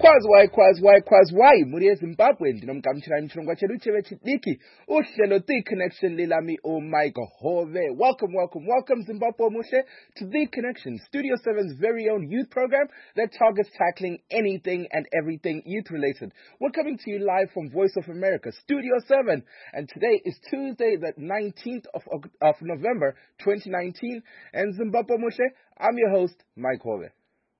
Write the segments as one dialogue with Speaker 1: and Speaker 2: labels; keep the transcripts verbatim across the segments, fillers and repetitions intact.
Speaker 1: Kwazi why, kwazi why, kwazi why, muri eZimbabwe, ndinomkamchira imchirongwa chedu cheve chidiki, uhlelo The Connection lilami o Mike Hove. Welcome, welcome, welcome Zimbabwe Mushe to The Connection, Studio seven's very own youth program that targets tackling anything and everything youth related. We're coming to you live from Voice of America, Studio seven, and today is Tuesday, the nineteenth of, of November, twenty nineteen, and Zimbabwe Mushe, I'm your host, Mike Hove.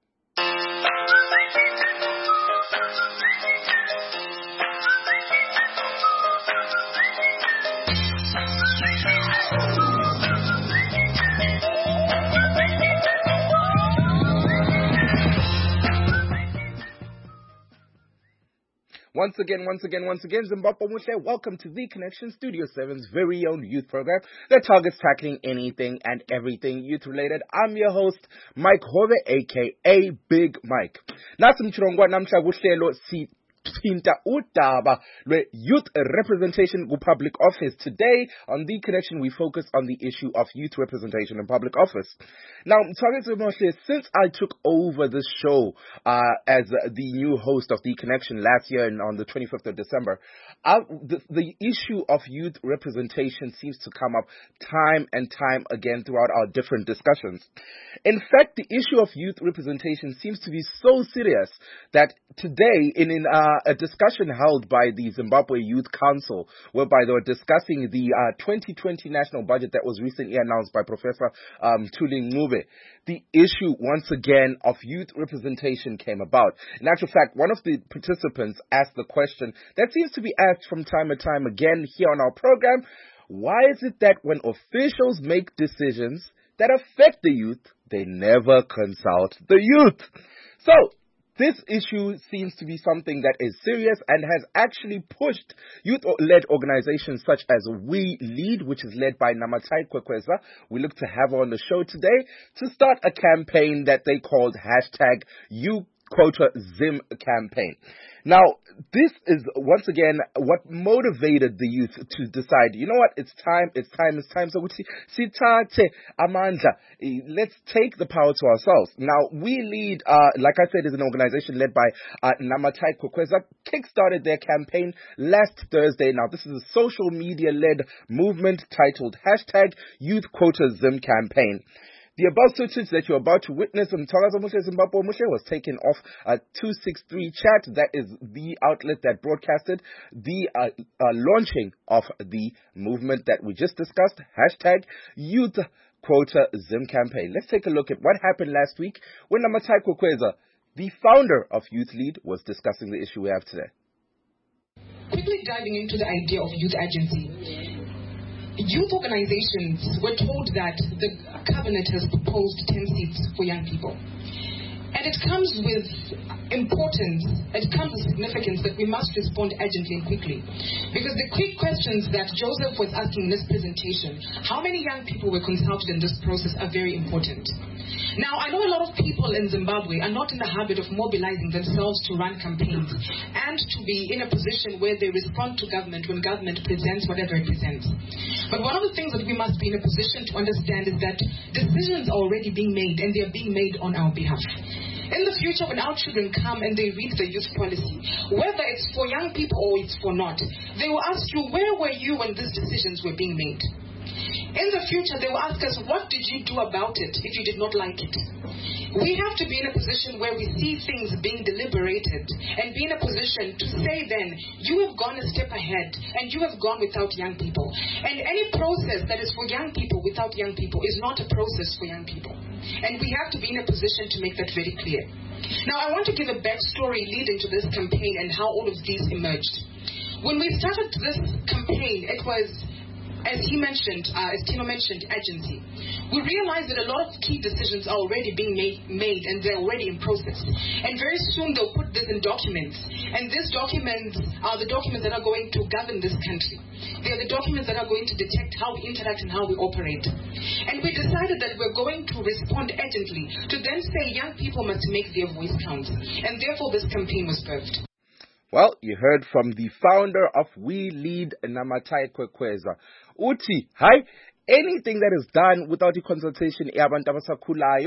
Speaker 1: Once again, once again, once again, Zimbabwe Mushe, welcome to The Connection, Studio seven's very own youth program that targets tackling anything and everything youth-related. I'm your host, Mike Hove, a k a. Big Mike. Nasi mchirongwa namsha kuhlelo si Tinta Udaba, Youth Representation in Public Office. Today, on The Connection, we focus on the issue of youth representation in public office. Now, since I took over this show uh, as the new host of The Connection last year and on the twenty-fifth of December, I, the, the issue of youth representation seems to come up time and time again throughout our different discussions. In fact, the issue of youth representation seems to be so serious that today, in, in uh, a discussion held by the Zimbabwe Youth Council, whereby they were discussing the uh, twenty twenty national budget that was recently announced by Professor um, Thuli Ncube, the issue once again of youth representation came about. In actual fact, one of the participants asked the question that seems to be asked from time to time again here on our program: why is it that when officials make decisions that affect the youth, they never consult the youth? So, this issue seems to be something that is serious and has actually pushed youth-led organizations such as We Lead, which is led by Namatai Kwekweza, we look to have on the show today, to start a campaign that they called hashtag You Quota Zim campaign. Now, this is, once again, what motivated the youth to decide, you know what, it's time, it's time, it's time. So, sithathe amandla, let's take the power to ourselves. Now, We Lead, uh, like I said, is an organization led by uh, Namatai Kwekweza, kickstarted their campaign last Thursday. Now, this is a social media-led movement titled hashtag Youth Quota Zim campaign. The above footage that you're about to witness on Mthwakazi Mushe Zimbabwe Mushe was taken off uh, two sixty-three Chat. That is the outlet that broadcasted the uh, uh, launching of the movement that we just discussed, hashtag Youth Quota Zim campaign. Let's take a look at what happened last week when Namatai Kwekweza, the founder of Youth Lead, was discussing the issue we have today.
Speaker 2: Quickly diving into the idea of youth agency. Youth organizations were told that the cabinet has proposed ten seats for young people. And it comes with importance, it comes with significance that we must respond urgently and quickly. Because the quick questions that Joseph was asking in this presentation, how many young people were consulted in this process, are very important. Now, I know a lot of people in Zimbabwe are not in the habit of mobilizing themselves to run campaigns and to be in a position where they respond to government when government presents whatever it presents. But one of the things that we must be in a position to understand is that decisions are already being made, and they are being made on our behalf. In the future, when our children come and they read the youth policy, whether it's for young people or it's for not, they will ask you, where were you when these decisions were being made? In the future, they will ask us, what did you do about it if you did not like it? We have to be in a position where we see things being deliberated and be in a position to say then, you have gone a step ahead and you have gone without young people. And any process that is for young people without young people is not a process for young people. And we have to be in a position to make that very clear. Now, I want to give a backstory leading to this campaign and how all of these emerged. When we started this campaign, it was, as he mentioned, uh, as Tino mentioned, agency. We realized that a lot of key decisions are already being made, made and they're already in process. And very soon they'll put this in documents. And these documents are the documents that are going to govern this country. They are the documents that are going to detect how we interact and how we operate. And we decided that we're going to respond urgently to then say young people must make their voice count. And therefore this campaign was birthed.
Speaker 1: Well, you heard from the founder of We Lead, Namatai Kwekweza. Uti, hi, anything that is done without the consultation yabantu abasakhulayo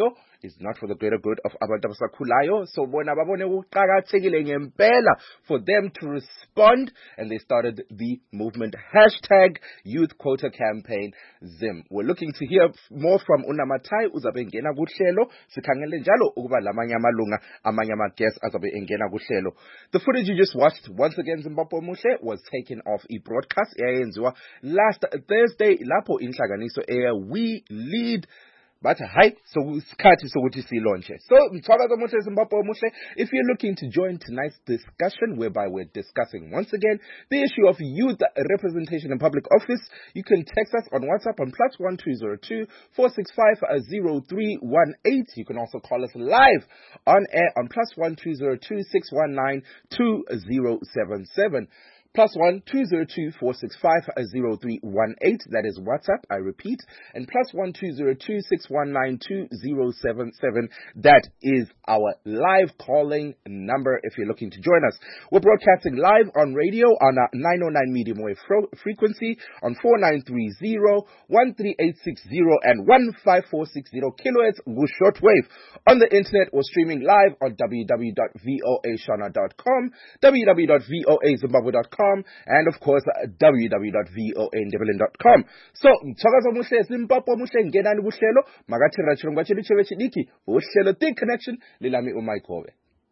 Speaker 1: is not for the greater good of abantu abasakhulayo. So bona babone kuqakathekile ngempela for them to respond, and they started the movement hashtag Youth Quota Campaign Zim. We're looking to hear more from Unamatai uzabe engena kuhlelo. Sikhangele njalo ukuba lamanye amalunga amanye ama-guests azabe engena kuhlelo. The footage you just watched, once again, Zimbabwe Muhle, was taken off a broadcast eyayenziwa last Thursday lapho inhlanganiso eya We Lead but hi, so isikhathi sokuthi silaunche. So mthwakazo muhle Zimbabwe Muhle, if you're looking to join tonight's discussion whereby we're discussing once again the issue of youth representation in public office, you can text us on WhatsApp on plus one two zero two four six five zero three one eight. You can also call us live on air on plus one two zero two six one nine two zero seven seven. Plus one two zero two four six five zero three one eight. That is WhatsApp. I repeat, and plus one two zero two six one nine two zero seven seven. That is our live calling number. If you're looking to join us, we're broadcasting live on radio on a nine oh nine medium wave fro- frequency on four nine three zero one three eight six zero and one five four six zero kilohertz with shortwave. On the internet, we're streaming live on w w w dot voa shona dot com, w w w dot voa zimbabwe dot com. And of course, uh, w w w dot voa ndebele dot com. So, mthakazo muhle Zimbabwe Muhle ngenani kuhlelo makathira chirongwa chedu chebe chidiki uhlelo The Connection lilami uMaikobe.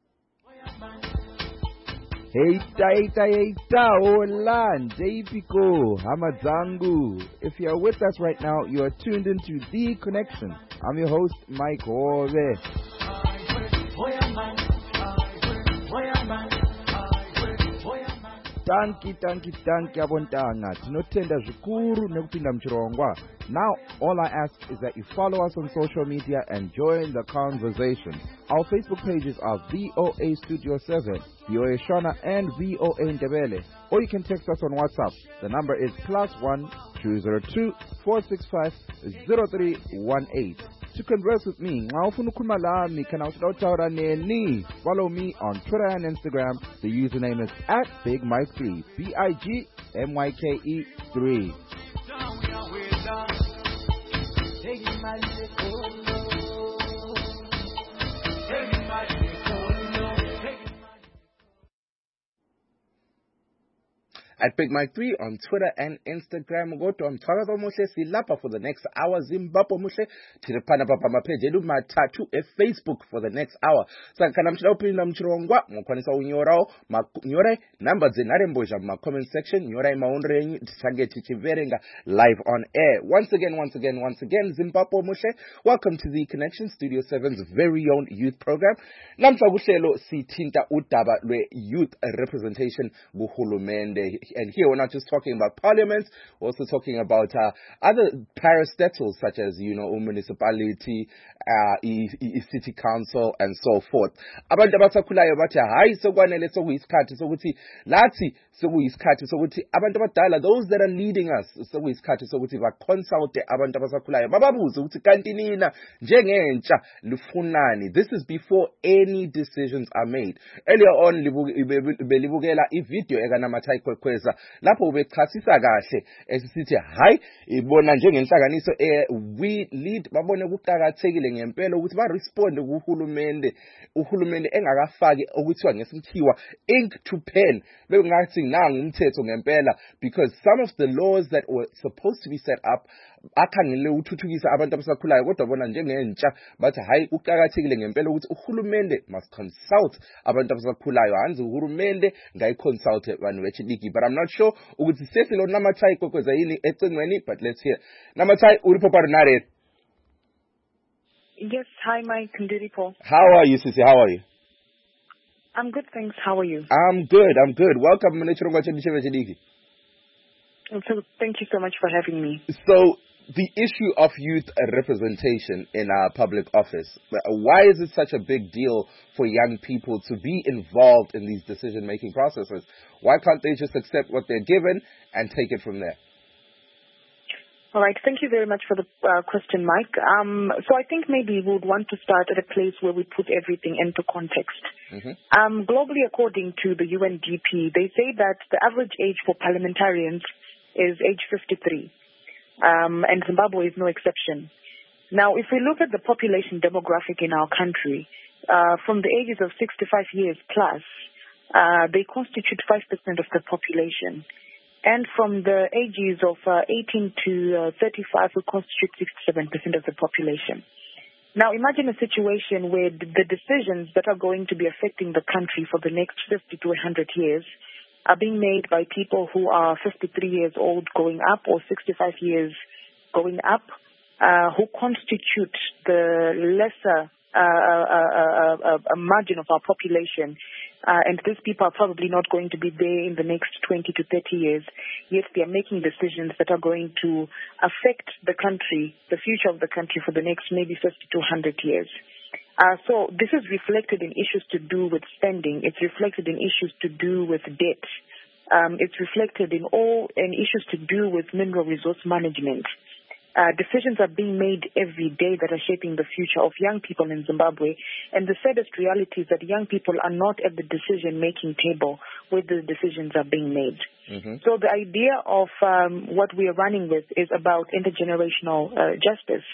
Speaker 3: Heita heita heita hola Njayipiko Hamadzangu. If you are with us right now, you are tuned into The Connection. I'm your host Mike Ove. Tanki tanki tanki abontanga tinotenda zvikuru nekupinda muchirongwa. Now all I ask is that you follow us on social media and join the conversation. Our Facebook pages are V O A Studio seven, V O A Shona and V O A Ndebele. Or you can text us on WhatsApp. The number is plus one two zero two four six five zero three one eight. To converse with me, follow me on Twitter and Instagram. The username is at Big Mike three, B I G M Y K E three.
Speaker 1: At Big Mike three on Twitter and Instagram. Go to Mthakazo Muhle silapha for the next hour. Zimbabwe Muhle tiripana papa mapage edu matatu e Facebook for the next hour. Sakana mchila upinda mchirongwa mkwanisa unyorao nyore number zenare mboja ma comment section nyora ima unrenyi tisange tichiverenga live on air. Once again, once again, once again, Zimbabwe Muhle, welcome to the Connection Studio seven's very own youth program. Namhla kuhlelo sithinta udaba lwe youth representation kuhulumende. And here we're not just talking about parliament, we're also talking about uh, other parastatals such as, you know, municipality, uh, e- e- city council, and so forth. Abantu abasakhulayo bathi hayi sokwanele sokuyisikhathi sokuthi lathi sokuyisikhathi sokuthi abantu abadala, those that are leading us, sokuyisikhathi sokuthi baconsult abantu abasakhulayo bababuze ukuthi kanti nina njengentsha lifunani. This is before any decisions are made. Earlier on belibukela ivideo ekanamathai kwekweza lapho ubechasisa kahle esisithi hayi ibona njengenhlanganiso eh We Lead babone kuqhakathekile ngempela ukuthi ba respond kuhulumende uhulumende engakafaki okuthiwa ngesikhiwa ink to pen bekungathi nangu umthetho ngempela, because some of the laws that were supposed to be set up akhangele uthuthukisa abantu abasakhulayo kodwa bona njengentsha bathi hayi kuqhakathekile ngempela ukuthi uhulumende must consult abantu abasakhulayo hanzi uhulumende ngayi consult abantu bechidiki. But I'm not sure ukuthi sesilo namathai kokweza yini ecengweni, but let's hear. Namathai uripo parinare.
Speaker 4: Yes, hi Mike Ndiripo.
Speaker 1: How are you, Sisi? How are you?
Speaker 4: I'm good, thanks. How are you?
Speaker 1: I'm good, I'm good. Welcome to Chirongwa Chediki.
Speaker 4: So thank you so much for having me.
Speaker 1: So the issue of youth representation in our public office, why is it such a big deal for young people to be involved in these decision-making processes? Why can't they just accept what they're given and take it from there?
Speaker 4: All right, thank you very much for the uh, question, Mike. Um, so I think maybe we would want to start at a place where we put everything into context. Mm-hmm. Um, globally, according to the U N D P, they say that the average age for parliamentarians is age fifty-three. Um, and Zimbabwe is no exception. Now, if we look at the population demographic in our country, uh, from the ages of sixty-five years plus, uh, they constitute five percent of the population. And from the ages of uh, eighteen to thirty-five, we constitute sixty-seven percent of the population. Now, imagine a situation where the decisions that are going to be affecting the country for the next fifty to one hundred years are being made by people who are fifty-three years old going up or sixty-five years going up, uh, who constitute the lesser uh, uh, uh, uh, margin of our population. Uh, and these people are probably not going to be there in the next twenty to thirty years, yet they are making decisions that are going to affect the country, the future of the country for the next maybe fifty to one hundred years. Uh, so this is reflected in issues to do with spending. It's reflected in issues to do with debt. Um, it's reflected in all in issues to do with mineral resource management. Uh, decisions are being made every day that are shaping the future of young people in Zimbabwe. And the saddest reality is that young people are not at the decision-making table where the decisions are being made. Mm-hmm. So the idea of um, what we are running with is about intergenerational uh, justice.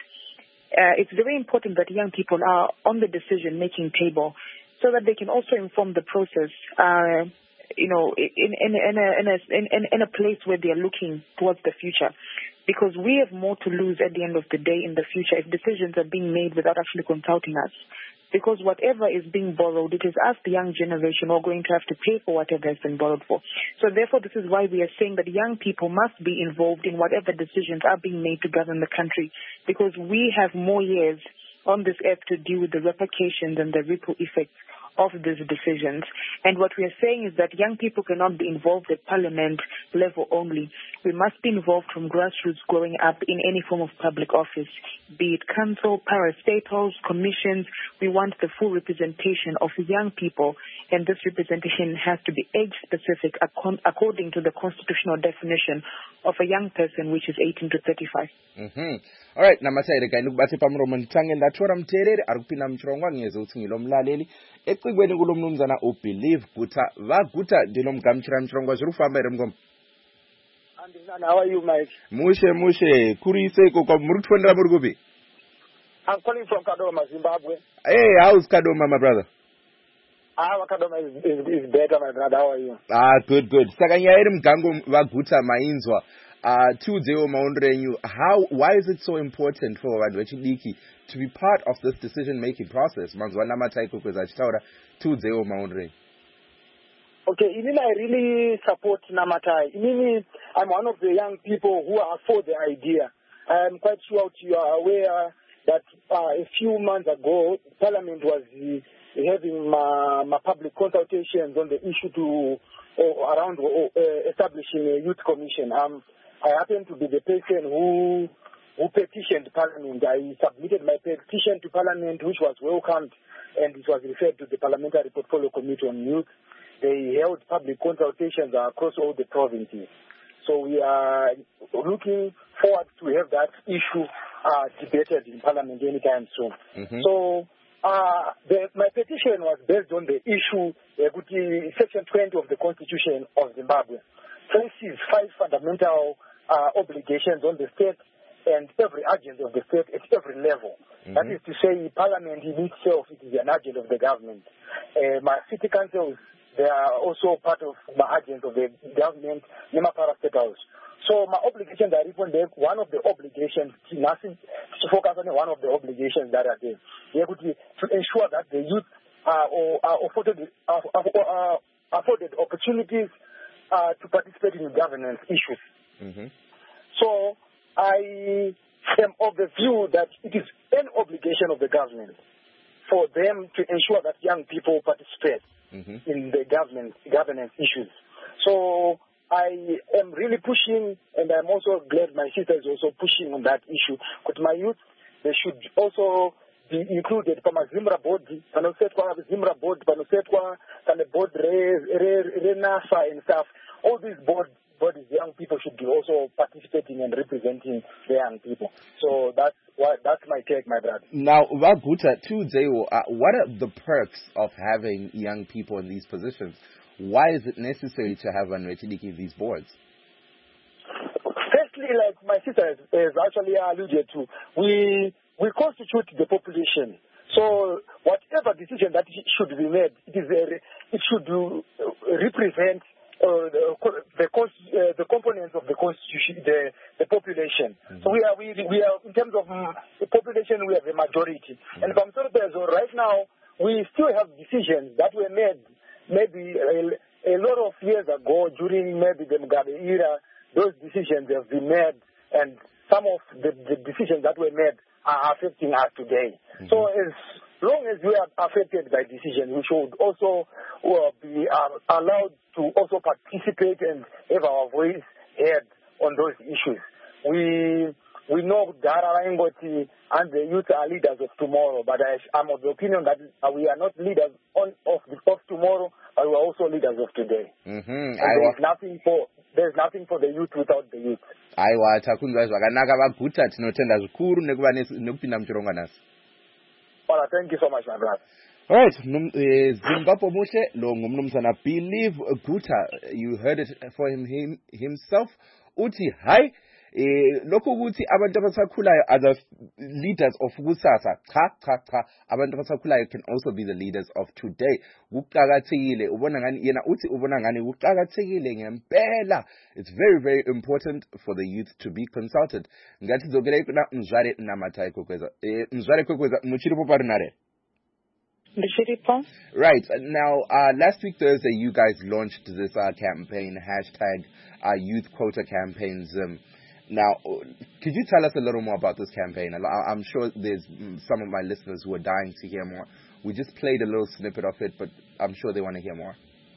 Speaker 4: Uh, it's very important that young people are on the decision-making table so that they can also inform the process, uh, you know, in, in, in, a, in, a, in, in a place where they are looking towards the future. Because we have more to lose at the end of the day in the future if decisions are being made without actually consulting us. Because whatever is being borrowed, it is us, the young generation, who are going to have to pay for whatever has been borrowed for. So therefore, this is why we are saying that young people must be involved in whatever decisions are being made to govern the country. Because we have more years on this earth to deal with the repercussions and the ripple effects of these decisions. And what we are saying is that young people cannot be involved at parliament level only. We must be involved from grassroots growing up in any form of public office, be it council, parastatals, commissions. We want the full representation of young people, and this representation has to be age-specific according to the constitutional definition of a young person, which is eighteen to thirty-five.
Speaker 1: Mm-hmm. All right, namasaire kaini kubase pamromo ntangeni lathora mtherere arikupina mchirongwa ngeze uthi ngilomlaleli ecikweni kulomnumzana uBelieve Guta vaguta ndinomgamchira mchirongwa zviri kufamba ere mngoma.
Speaker 5: Andizana, how are you, Mike?
Speaker 1: Mushe mushe kurise ko muri kutondera muri kupi?
Speaker 5: I'm calling from Kadoma, Zimbabwe.
Speaker 1: Hey, how's Kadoma, my brother?
Speaker 5: Ah, Kadoma is, is, is better, my brother. How are you?
Speaker 1: Ah, good, good. Saka nyairi mgango vaguta mainzwa. Uh, two zero maundrenyu. How? Why is it so important for vanhu vechidiki to be part of this decision-making process? Manzwa namatai kukweza achitaura two zero maundrenyu.
Speaker 5: Okay, Inini, I really support Namatai. Inini, I'm one of the young people who are for the idea. I'm quite sure you are aware that uh, a few months ago, Parliament was uh, having my, my public consultations on the issue to uh, around uh, establishing a youth commission. Um, I happen to be the person who who petitioned Parliament. I submitted my petition to Parliament, which was welcomed, and it was referred to the Parliamentary Portfolio Committee on Youth. They held public consultations across all the provinces. So we are looking forward to have that issue uh, debated in Parliament anytime soon. Mm-hmm. So uh, the, my petition was based on the issue, uh, Section twenty of the Constitution of Zimbabwe. Places five fundamental uh, obligations on the state and every agent of the state at every level. Mm-hmm. That is to say, Parliament in itself, it is an agent of the government. Uh, my city councils, they are also part of my agent of the government, Nima parastatals. So my obligations are even there. One of the obligations, nothing to focus on one of the obligations that are there. They are to, to ensure that the youth are, are, afforded, are, are afforded opportunities uh, to participate in governance issues. Mm-hmm. So I am of the view that it is an obligation of the government for them to ensure that young people participate mm-hmm. in the government governance issues. So I am really pushing, and I'm also glad my sister is also pushing on that issue. But my youth, they should also be included. Kama Zimra board, panosetwa Zimra board, panosetwa kane board re re re NASA and stuff. All these board bodies, young people should be also participating and representing the young people. So that's what that's my take, my brother.
Speaker 1: Now, Vaguta, two zero, uh, what are the perks of having young people in these positions? Why is it necessary to have Vanwechidiki in these boards?
Speaker 5: Firstly, like my sister has, has actually alluded to, we we constitute the population. So whatever decision that should be made, it is a, it should uh, represent uh, the the, uh, the components of the constitution, the the population. Mm-hmm. So we are we we are in terms of um, the population, we are the majority. Mm-hmm. And from so right now, we still have decisions that were made maybe a, a lot of years ago during maybe the Mugabe era. Those decisions have been made, and some of the, the decisions that were made are affecting us today. Mm-hmm. So as long as we are affected by decisions, we should also uh, be uh, allowed to also participate and have our voice heard on those issues. We we know Dara Ingoti and the youth are leaders of tomorrow, but I, I'm of the opinion that we are not leaders on, of, of tomorrow, but we are also leaders of today.
Speaker 1: Mm-hmm.
Speaker 5: And there is nothing for there's nothing for the youth without the youth.
Speaker 1: Aiwa takunzwa zvakanaka vaguta tinotenda zvikuru nekuva nekupinda muchirongo nhasi.
Speaker 5: Well, thank you so much, my brother.
Speaker 1: All right, Zimbabwe Muhle lo ngumnumzana Believe Guta, you heard it for him, him himself. Uthi hi eh lokho ukuthi abantu abasakhulayo as leaders of kusasa cha cha cha abantu abasakhulayo can also be the leaders of today. Kuqhakathekile ubona ngani yena uthi ubona ngani kuqhakathekile ngempela. It's very very important for the youth to be consulted. Ngathi zokela kuna Mzware Namathai Kokweza. Eh Mzware Kokweza muchiripo parinare. Right. Now, uh, last week Thursday, you guys launched this uh, campaign, hashtag uh, Youth Quota Campaigns. Um, now, could you tell us a little more about this campaign? I'm sure there's some of my listeners who are dying to hear more. We just played a little snippet of it, but I'm sure they want to hear more.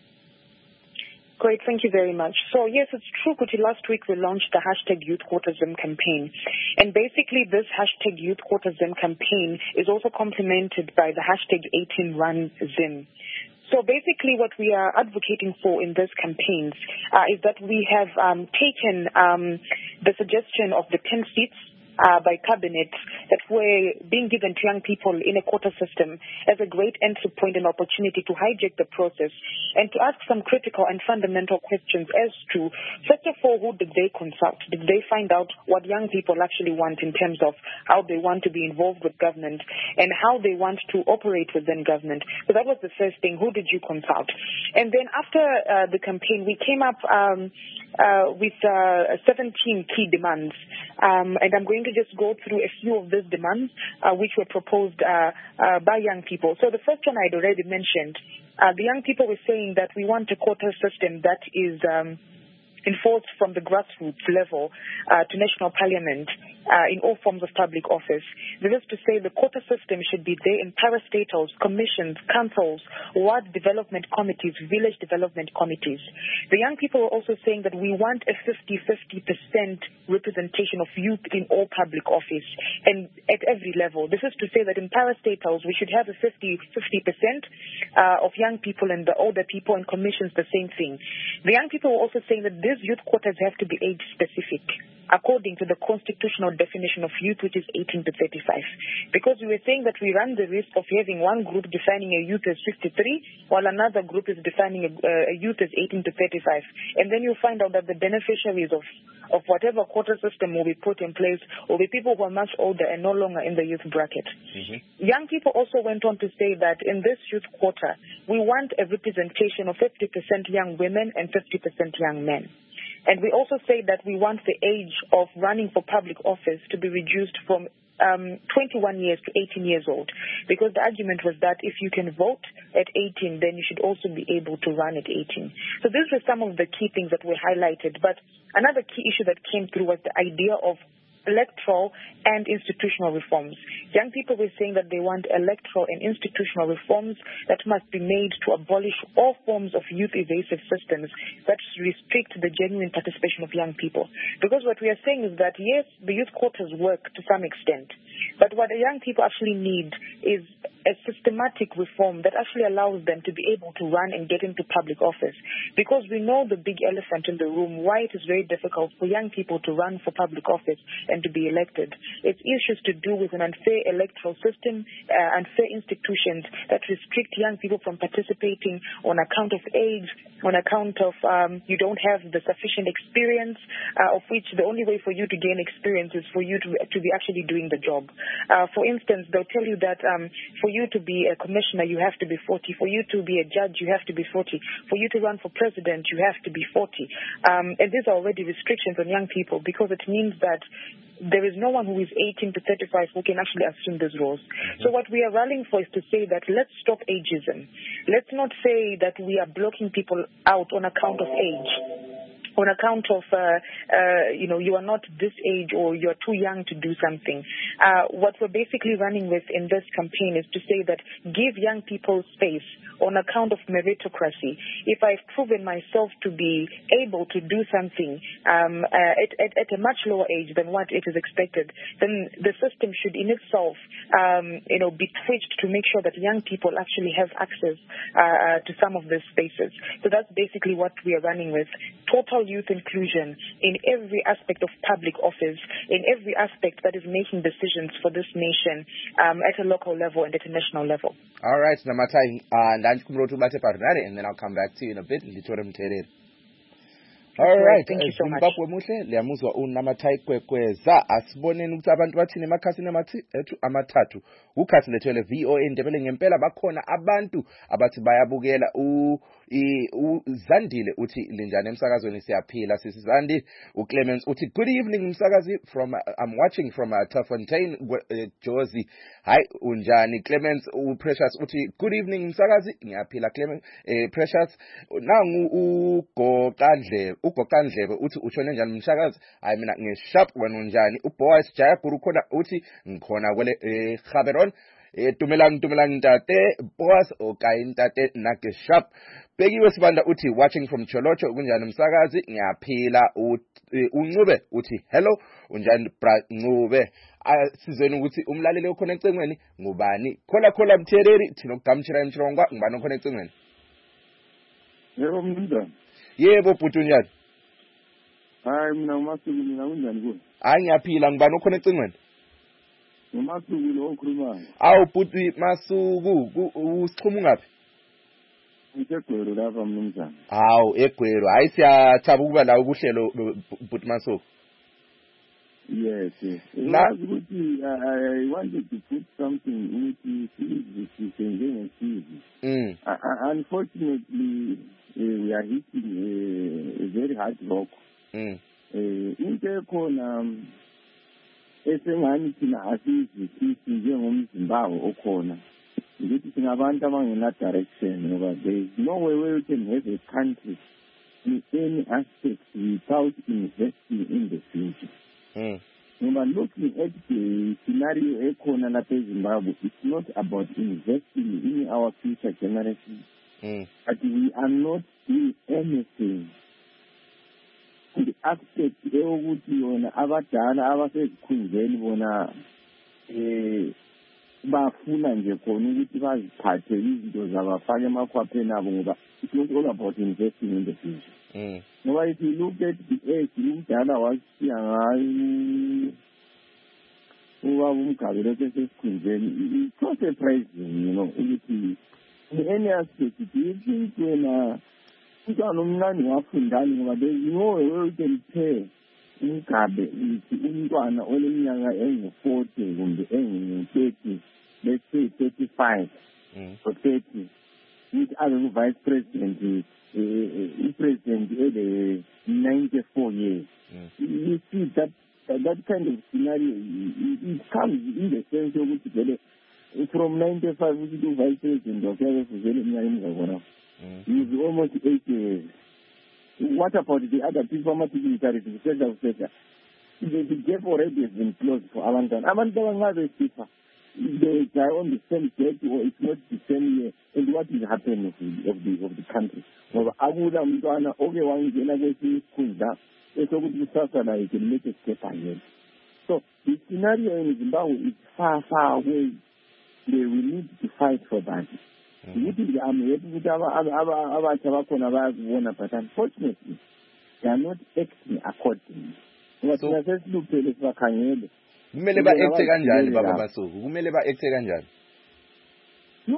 Speaker 4: Great, thank you very much. So yes, it's true, Kuti. Last week we launched the hashtag Youth Quota Zim campaign. And basically this hashtag Youth Quota Zim campaign is also complemented by the hashtag eighteen run Zim. So basically what we are advocating for in these campaigns uh, is that we have um, taken um, the suggestion of the ten seats Uh, by cabinet that were being given to young people in a quota system as a great entry point and opportunity to hijack the process and to ask some critical and fundamental questions as to, first of all, who did they consult? Did they find out what young people actually want in terms of how they want to be involved with government and how they want to operate within government? So that was the first thing. Who did you consult? And then after uh, the campaign, we came up um, uh, with uh, seventeen key demands. Um, and I'm going to just go through a few of these demands uh, which were proposed uh, uh, by young people. So the first one I'd already mentioned. Uh, the young people were saying that we want a quota system that is um, enforced from the grassroots level uh, to national parliament uh, in all forms of public office. This is to say the quota system should be there in parastatals, commissions, councils, ward development committees, village development committees. The young people are also saying that we want a fifty-fifty percent representation of youth in all public office and at every level. This is to say that in parastatals we should have a fifty-fifty percent uh, of young people and the older people, and commissions the same thing. The young people are also saying that these youth quotas have to be age specific according to the constitutional definition of youth, which is eighteen to thirty-five. Because we were saying that we run the risk of having one group defining a youth as fifty-three, while another group is defining a, uh, a youth as eighteen to thirty-five. And then you find out that the beneficiaries of, of whatever quota system will be put in place will be people who are much older and no longer in the youth bracket. Mm-hmm. Young people also went on to say that in this youth quota, we want a representation of fifty percent young women and fifty percent young men. And we also say that we want the age of running for public office to be reduced from um, twenty-one years to eighteen years old. Because the argument was that if you can vote at eighteen, then you should also be able to run at eighteen. So these were some of the key things that were highlighted. But another key issue that came through was the idea of electoral and institutional reforms. Young people were saying that they want electoral and institutional reforms that must be made to abolish all forms of youth evasive systems that restrict the genuine participation of young people. Because what we are saying is that, yes, the youth quotas work to some extent, but what the young people actually need is a systematic reform that actually allows them to be able to run and get into public office. Because we know the big elephant in the room, why it is very difficult for young people to run for public office and to be elected. It's issues to do with an unfair electoral system, uh, unfair institutions that restrict young people from participating on account of age, on account of um, you don't have the sufficient experience, uh, of which the only way for you to gain experience is for you to to be actually doing the job. Uh, for instance, they'll tell you that um, for you to be a commissioner, you have to be forty. For you to be a judge, you have to be forty. For you to run for president, you have to be forty. Um, and these are already restrictions on young people, because it means that there is no one who is eighteen to thirty-five who can actually assume these roles. Mm-hmm. So what we are rallying for is to say that let's stop ageism. Let's not say that we are blocking people out on account of age, on account of, uh, uh, you know, you are not this age or you're too young to do something. Uh, what we're basically running with in this campaign is to say that give young people space on account of meritocracy. If I've proven myself to be able to do something um, uh, at, at, at a much lower age than what it is expected, then the system should in itself, um, you know, be tweaked to make sure that young people actually have access uh, to some of these spaces. So that's basically what we are running with. Total youth inclusion in every aspect of public office, in every aspect that is making decisions for this nation um, at a local level and at a national level.
Speaker 1: All right, Namatai, and and then I'll come back to you in a bit. All right,
Speaker 4: thank you so much.
Speaker 1: Zimbabwe muhle liyamuzwa uNamathai Kwekweza asiboneni ukuthi abantu bathini emakhasini ethu amathathu ukhasi lethu le V O A Ndebele ngempela bakhona abantu abathi bayabukela u uZandile uthi linjani emsakazweni siyaphila sisi Zandi uClemens uthi good evening msakazi from uh, I'm watching from uh, Tafontein uh, Jozi hi unjani Clemens uPrecious uthi good evening msakazi ngiyaphila Clemens eh, Precious nangu uGokandle uGokandlebe uthi ushone njani msakazi hayi mina ngisharp wena unjani uBoys Jayaguru khona uthi ngikhona kwele eh, Gaberon eh tumelang tumelang ntate boss okay ntate nake sharp Bekiwe Sibanda uthi watching from Cholocho kunjani msakazi ngiyaphila uNcube uthi hello unjani bra Ncube asizweni ukuthi umlaleli okhona ecengweni ngubani khola khola mthereri thina ukugamtshira emtshirongwa ngubani okhona ecengweni
Speaker 6: Yebo mnumzane
Speaker 1: Yebo bhuti unjani
Speaker 6: Hayi mina uMasuku mina unjani kuwe
Speaker 1: Hayi ngiyaphila ngubani okhona ecengweni
Speaker 6: uMasuku lo okhulumayo
Speaker 1: Awu bhuti Masuku usichuma ngaphi
Speaker 6: Ngegwero lapha mnumzane
Speaker 1: Hawu egwero hayi siyathaba ukuba la ukuhlelo bhuti Masuku
Speaker 6: Yes, yes. Nazi ukuthi I wanted to put something ukuthi please njenge
Speaker 1: Mm.
Speaker 6: Unfortunately uh, we are hitting a, a very hard rock.
Speaker 1: Mm.
Speaker 6: Eh into ekhona esengani thina asizwisisi njengomzimbawo okhona ukuthi singabantu abangena direction ngoba there is no way where you can have a country in any aspect without investing in the future.
Speaker 1: Mm.
Speaker 6: Ngoba looking at the scenario ekhona lapha eZimbabwe, it's not about investing in our future generations.
Speaker 1: Mm.
Speaker 6: But we are not doing anything. The aspect eyokuthi yona abadala abasezikhundleni bona eh bafuna nje khona ukuthi baziphathe izinto zabafake emakhwapheni abo ngoba it's not all about investing in the future.
Speaker 1: Mm.
Speaker 6: Ngoba if you look at the age umdala wasiya ngayo ubaba uMgabe lokho esesikhundleni it's so surprising, you know, ukuthi in any aspect do you think wena umntwana omncane wafundani ngoba there is no way you can pay uMgabe ukuthi umntwana oleminyaka engu-forty kumbe engu-thirty, let's say thirty-five
Speaker 1: Mm.
Speaker 6: or thirty ukuthi abe ngu-vice president i-president ele ninety-four years.
Speaker 1: Mm.
Speaker 6: You see that uh, that kind of scenario it, it comes in the sense yokuthi vele from ninety-five ukuthi u-vice president wakuyake kuvele iminyaka emingakona he's almost eighty years. What about the other people ama-dignitaries kusesha kusesha the, the gap already has been closed for abantwana abantu abangabe sifa they die on the same date or it's not the same year, and what is happening of the of the, of the country ngoba akula umntwana oke wangena kwesinye isikhundla esokuthi kusasa la he can make a step ahead. So the scenario in Zimbabwe is far far away. They will need to fight for that. Ukuthi I'm happy ukuthi abatsha bakhona bayakubona, but unfortunately they are not acting accordingly. Ngoba thina sesiluphele sibakhangele
Speaker 1: kumele ba-acte kanjani baba Masuku kumele ba-acte kanjani?
Speaker 6: No,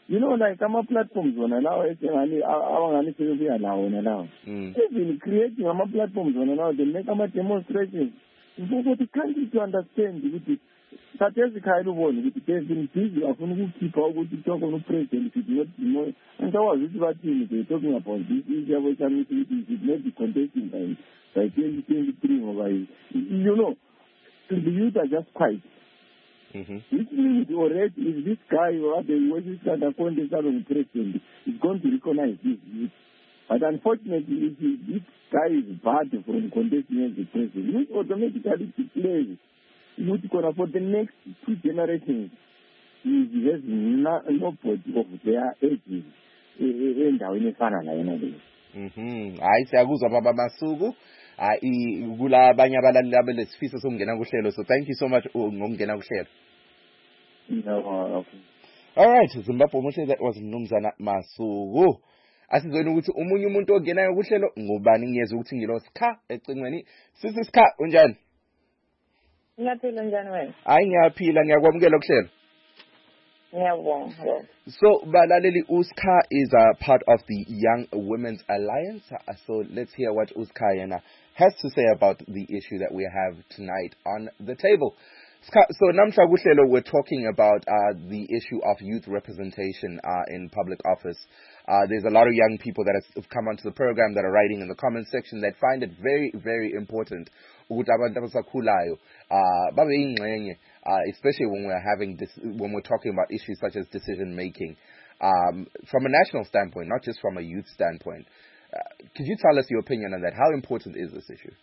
Speaker 6: You know, like ama-platforms wona lawo esengani awangani sekubuya lawo wona lawo. Even creating ama-platforms wona lawo, they make ama-demonstrations. Ukuthi country to understand ukuthi khathesi khaya ubone ukuthi they've been busy afuna ukukhipha ukuthi talk on president it not more. And awazi ukuthi bathini they talking about this issue of committee it should not be contesting by by twenty twenty-three or by, you know, the youth are just quiet. Mm-hmm. Which means already if this guy or the West under contest of the president is going to recognize this youth. But unfortunately, if this guy is bad from contesting as the president, which automatically declares which for the next two generations he has no, nobody of their ages endaweni efana la yena le.
Speaker 1: Mhm. Hayi siyakuzwa baba Masuku. Hayi kula abanye abalaleli abelesifiso sokungena kuhlelo. So thank you so much ngokungena kuhlelo.
Speaker 6: No, okay.
Speaker 1: All right, Zimbabwe Muhle, that was Mnumzana Masuku. Asizweni ukuthi umunye umuntu ongenayo kuhlelo ngubani ngiyeza ukuthi ngilo Sikha ecingweni. Sisi Sikha unjani?
Speaker 7: Ngiyaphila njani wena?
Speaker 1: Hayi ngiyaphila ngiyakwamukela kuhlelo.
Speaker 7: Ngiyabonga.
Speaker 1: So balaleli, Uskha is a part of the Young Women's Alliance. So let's hear what Uskha Yena has to say about the issue that we have tonight on the table. So namhla kuhlelo we're talking about uh, the issue of youth representation uh, in public office. Uh, there's a lot of young people that have come onto the program that are writing in the comment section that find it very, very important ukuthi abantu abasakhulayo uh, babe ingxenye, uh, especially when we're having dis- when we're talking about issues such as decision making um, from a national standpoint, not just from a youth standpoint. Uh, could you tell us your opinion on that? How important is this issue?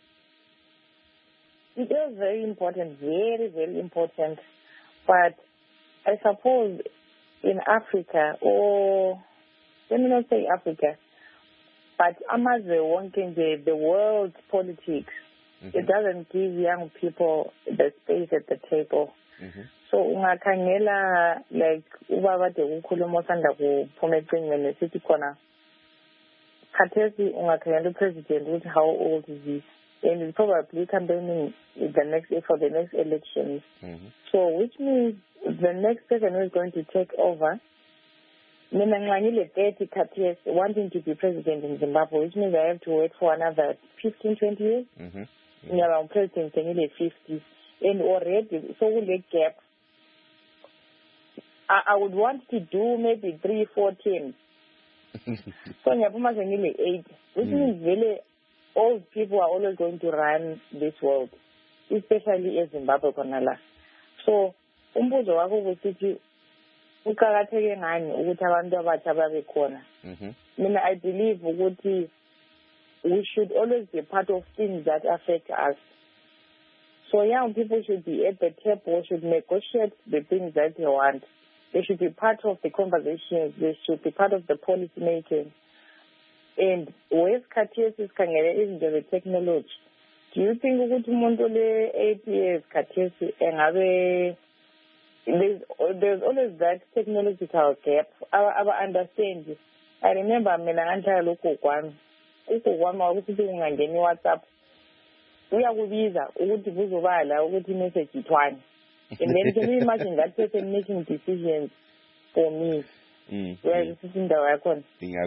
Speaker 7: It is very important, very, very important. But I suppose in Africa, or let me not say Africa, but amazwe wonke nje, the world politics, mm-hmm. It doesn't give young people the space at the table. Mm-hmm. So ungakhangela like ubaba de ukhuluma osanda kuphuma ecingweni nesithi khona khathesi ungakhangela upresident ukuthi how old is he, and he's probably campaigning the next for the next elections. Mm-hmm. So which means the next person who is going to take over, mina ngiqangile thirty years wanting to be president in Zimbabwe, which means I have to wait for another fifteen, twenty years. Mm-hmm. Ngiyaba president ngile fifty, and already so kule gap I, I would want to do maybe three, four teams. So ngiyapuma ngile eight, which mm. means really old people are always going to run this world, especially in Zimbabwe khona. So umbuzo wakho ukuthi uqhakatheke ngani ukuthi abantu abatsha babe khona. Mina I believe ukuthi we should always be part of things that affect us. So young people should be at the table, should negotiate the things that they want. They should be part of the conversations. They should be part of the policy making. And with Katiesi Kangere is the technology. Do you think ukuthi umuntu le eight years Katiesi engabe there's there's always that technological gap. I, I understand. I remember mina nganhlala lokho kwami. Ukho kwami ukuthi ungangeni WhatsApp. Uyakubiza ukuthi kuzobala ukuthi message ithwane. And then can you imagine that person making decisions for me? Mm, where mm. is in the record?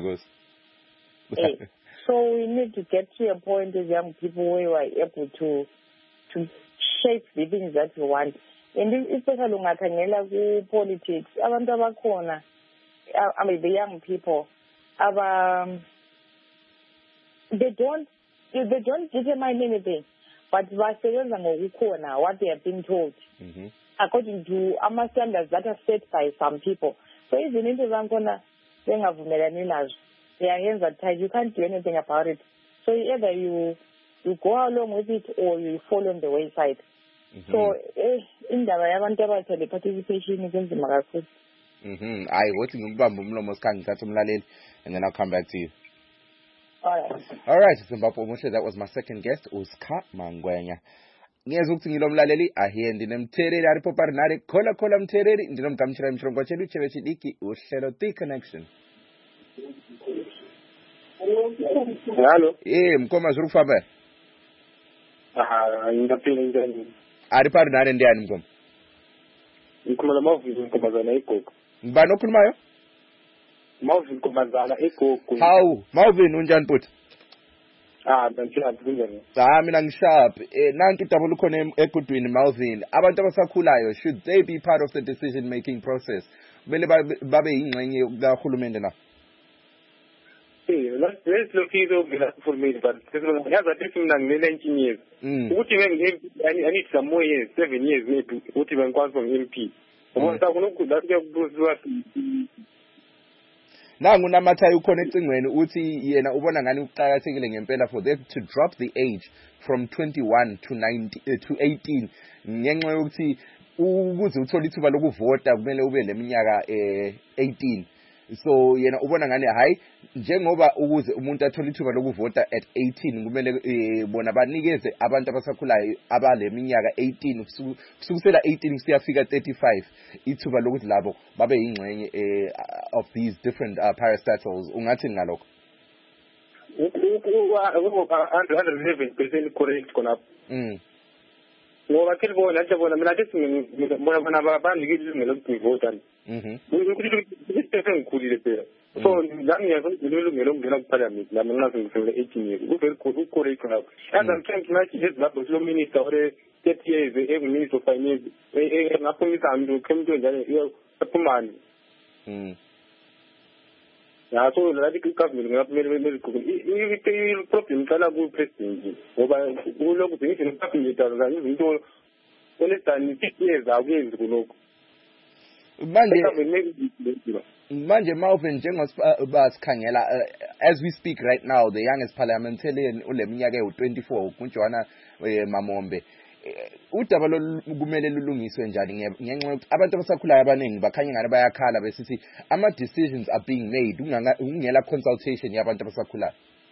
Speaker 7: Hey, so we need to get to a point as young people where we are able to to shape the things that we want. And especially ungakhangela ku politics, abantu abakhona, I mean the young people, aba they don't they don't determine anything, but basebenza ngokukhona what they have been told. Mm-hmm. According to ama standards that are set by some people. So even into zakhona bengavumelani nazo, they are hands are tied. You can't do anything about it. So either you you go along with it or you fall on the wayside. Mm-hmm. So indaba yabantu abathe le participation ikunzima kakhulu.
Speaker 1: Mhm. Ayi wothi ngikubamba umlomo sikhanga ngithatha umlaleli and then I'll come back to you.
Speaker 7: All right.
Speaker 1: All right, Zimbabwe Muhle, that was my second guest, Uskha Mangwenya. Ngiyeza ukuthi ngilomlaleli ahiye ndinemtheleli ari poparinari khola khola mtheleli ndinomgamshira imshongo chelu chebe chidiki uhlelo The Connection.
Speaker 8: Hello.
Speaker 1: Eh, mkoma zuri kufamba?
Speaker 8: Ah, nginaphila njani?
Speaker 1: Ari parinari ndiyani mkoma?
Speaker 8: Ngikhuluma mavuzo nkomazana igogo.
Speaker 1: Ngibani okhulumayo?
Speaker 8: Marvin Komazana eGogo.
Speaker 1: How Marvin unjani bhuti?
Speaker 8: Ah, benhlaphi kunjani?
Speaker 1: Ah, mina ngishap. Eh, nanti double ukhona egudwini Marvin. Abantu abasakhulayo, should they be part of the decision making process? Kumele babe yingxenye kahulumende na.
Speaker 8: Hey, let's let's look into for me, but because I have a different than nineteen years. What even I need some more years, seven years maybe. What even comes from M P? What I want to that
Speaker 1: Nangu namathayi ukhona ecingweni uthi yena ubona ngani uqhakathekile ngempela for them to drop the age from twenty-one to ninety uh, to eighteen ngenxa yokuthi ukuze uthole ithuba lokuvota kumele ube leminyaka eh eighteen. So yena ubona ngani hayi njengoba ukuze umuntu athole ithuba lokuvota at eighteen kumele eh, bona banikeze abantu abasakhulayo abale minyaka eighteen kusukela eighteen kusiyafika thirty-five ithuba lokuthi labo babe yingxenye eh, of these different uh, parastatals. Ungathi ngalokho?
Speaker 8: one hundred eleven percent correct khona. Mm. Ngoba ke bona nje bona mina ngithi mina bona babanike ilungelo lokuvota. Mhm. Ukuthi ngikhulile phela. So la ngiyazilungelo lokungena kuparliament la mina ngizofika eighteen years. Uvele correct khona. As I'm trying to make this lapho lo minister or thirty years e minister of finance e ngaphumisa umuntu kemntu njalo yaphumani. Mhm. Ya so la government ngaphamele bemele i problem kala ku president ngoba ulokhu ngithi ngaphamile dala izinto olesani fifty years akuyenzi kulokho.
Speaker 1: Manje manje Marvin njengoba sikhangela as we speak right now the youngest parliamentarian uleminyaka ewu-twenty-four kunjwana Mamombe. Udaba kumele lulungiswe njani ngenxa yokuthi abantu abasakhulayo abaningi bakhanya ngani bayakhala besithi ama decisions are being made ungela consultation yabantu abasakhulayo.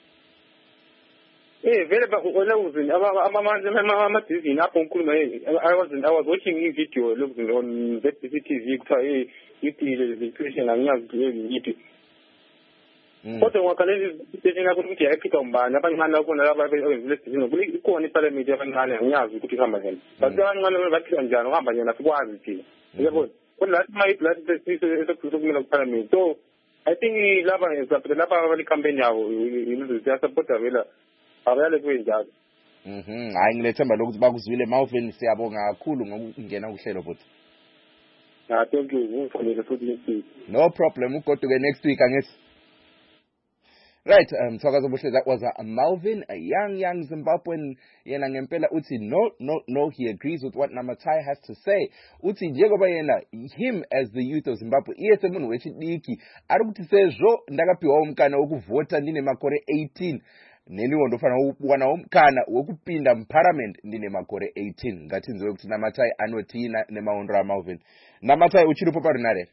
Speaker 8: Eh vele bakona uzini amamanje ama decision apho ngikhuluma I was I was watching a video on Z B C T V kuthiwa eh ithi the situation angiyazi ngithi kodwa ngakhalezi decision yakho ukuthi yakhipha umbani abancane akona laba benzile decision kuli ikona iparliament abancane angiyazi ukuthi ihamba njani but abancane baphila njani uhamba njani asikwazi thina yabo kodwa lathi my blood esokumela kuparliament so I think laba laba abali campaign yabo iluzi yasupporta vela abale kwenjalo.
Speaker 1: Mhm, hayi ngilethemba lokuthi bakuzwile Marvin, siyabonga kakhulu ngokungena kuhlelo futhi.
Speaker 8: Ah, thank you. Ngifanele futhi next.
Speaker 1: No problem, ugoduke next week angithi. Right, um Thokoza Buhle, that was uh, Marvin, a young young Zimbabwean yena ngempela uthi no no no he agrees with what Namatai has to say. Uthi njengoba yena him as the youth of Zimbabwe iyese munhu wechidiki ari kuti sezvo ndakapihwa umkana wokuvota ndine makore eighteen neniwo ndofana kuwana umkana wokupinda muparliament ndine makore eighteen ngatinzwe kuti Namatai anotina nemaondro aMarvin. Namatai uchiripo parinare.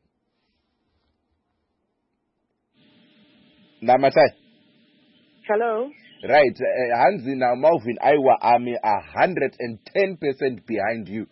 Speaker 1: Namatai.
Speaker 4: Hello.
Speaker 1: Right, uh, Hansi now Marvin Aiwa I'm a hundred and ten percent behind you.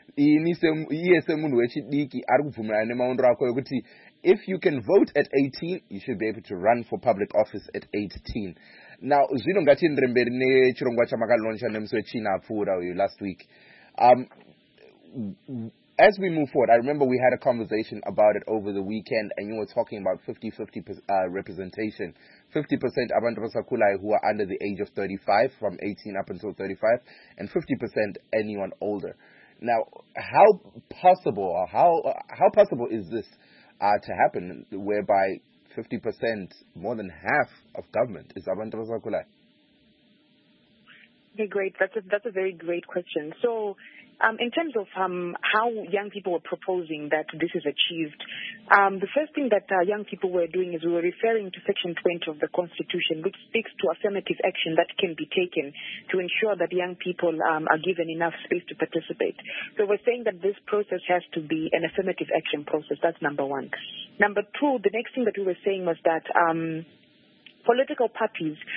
Speaker 1: If you can vote at eighteen, you should be able to run for public office at eighteen. Now, zwino ngati ndremberi ne chirongwa chamakaloncha nemswechina apfura last week. Um, As we move forward, I remember we had a conversation about it over the weekend, and you were talking about fifty-fifty uh, representation. fifty percent abantu basakhulayo who are under the age of thirty-five, from eighteen up until thirty-five, and fifty percent anyone older. Now, how possible, or how uh, how possible is this uh, to happen, whereby fifty percent, more than half of government is abantu basakhulayo?
Speaker 4: Okay, great. That's a, that's a very great question. So, um, in terms of um, how young people were proposing that this is achieved, um, the first thing that uh, young people were doing is we were referring to Section twenty of the Constitution, which speaks to affirmative action that can be taken to ensure that young people um, are given enough space to participate. So we're saying that this process has to be an affirmative action process. That's number one. Number two, the next thing that we were saying was that Um, political parties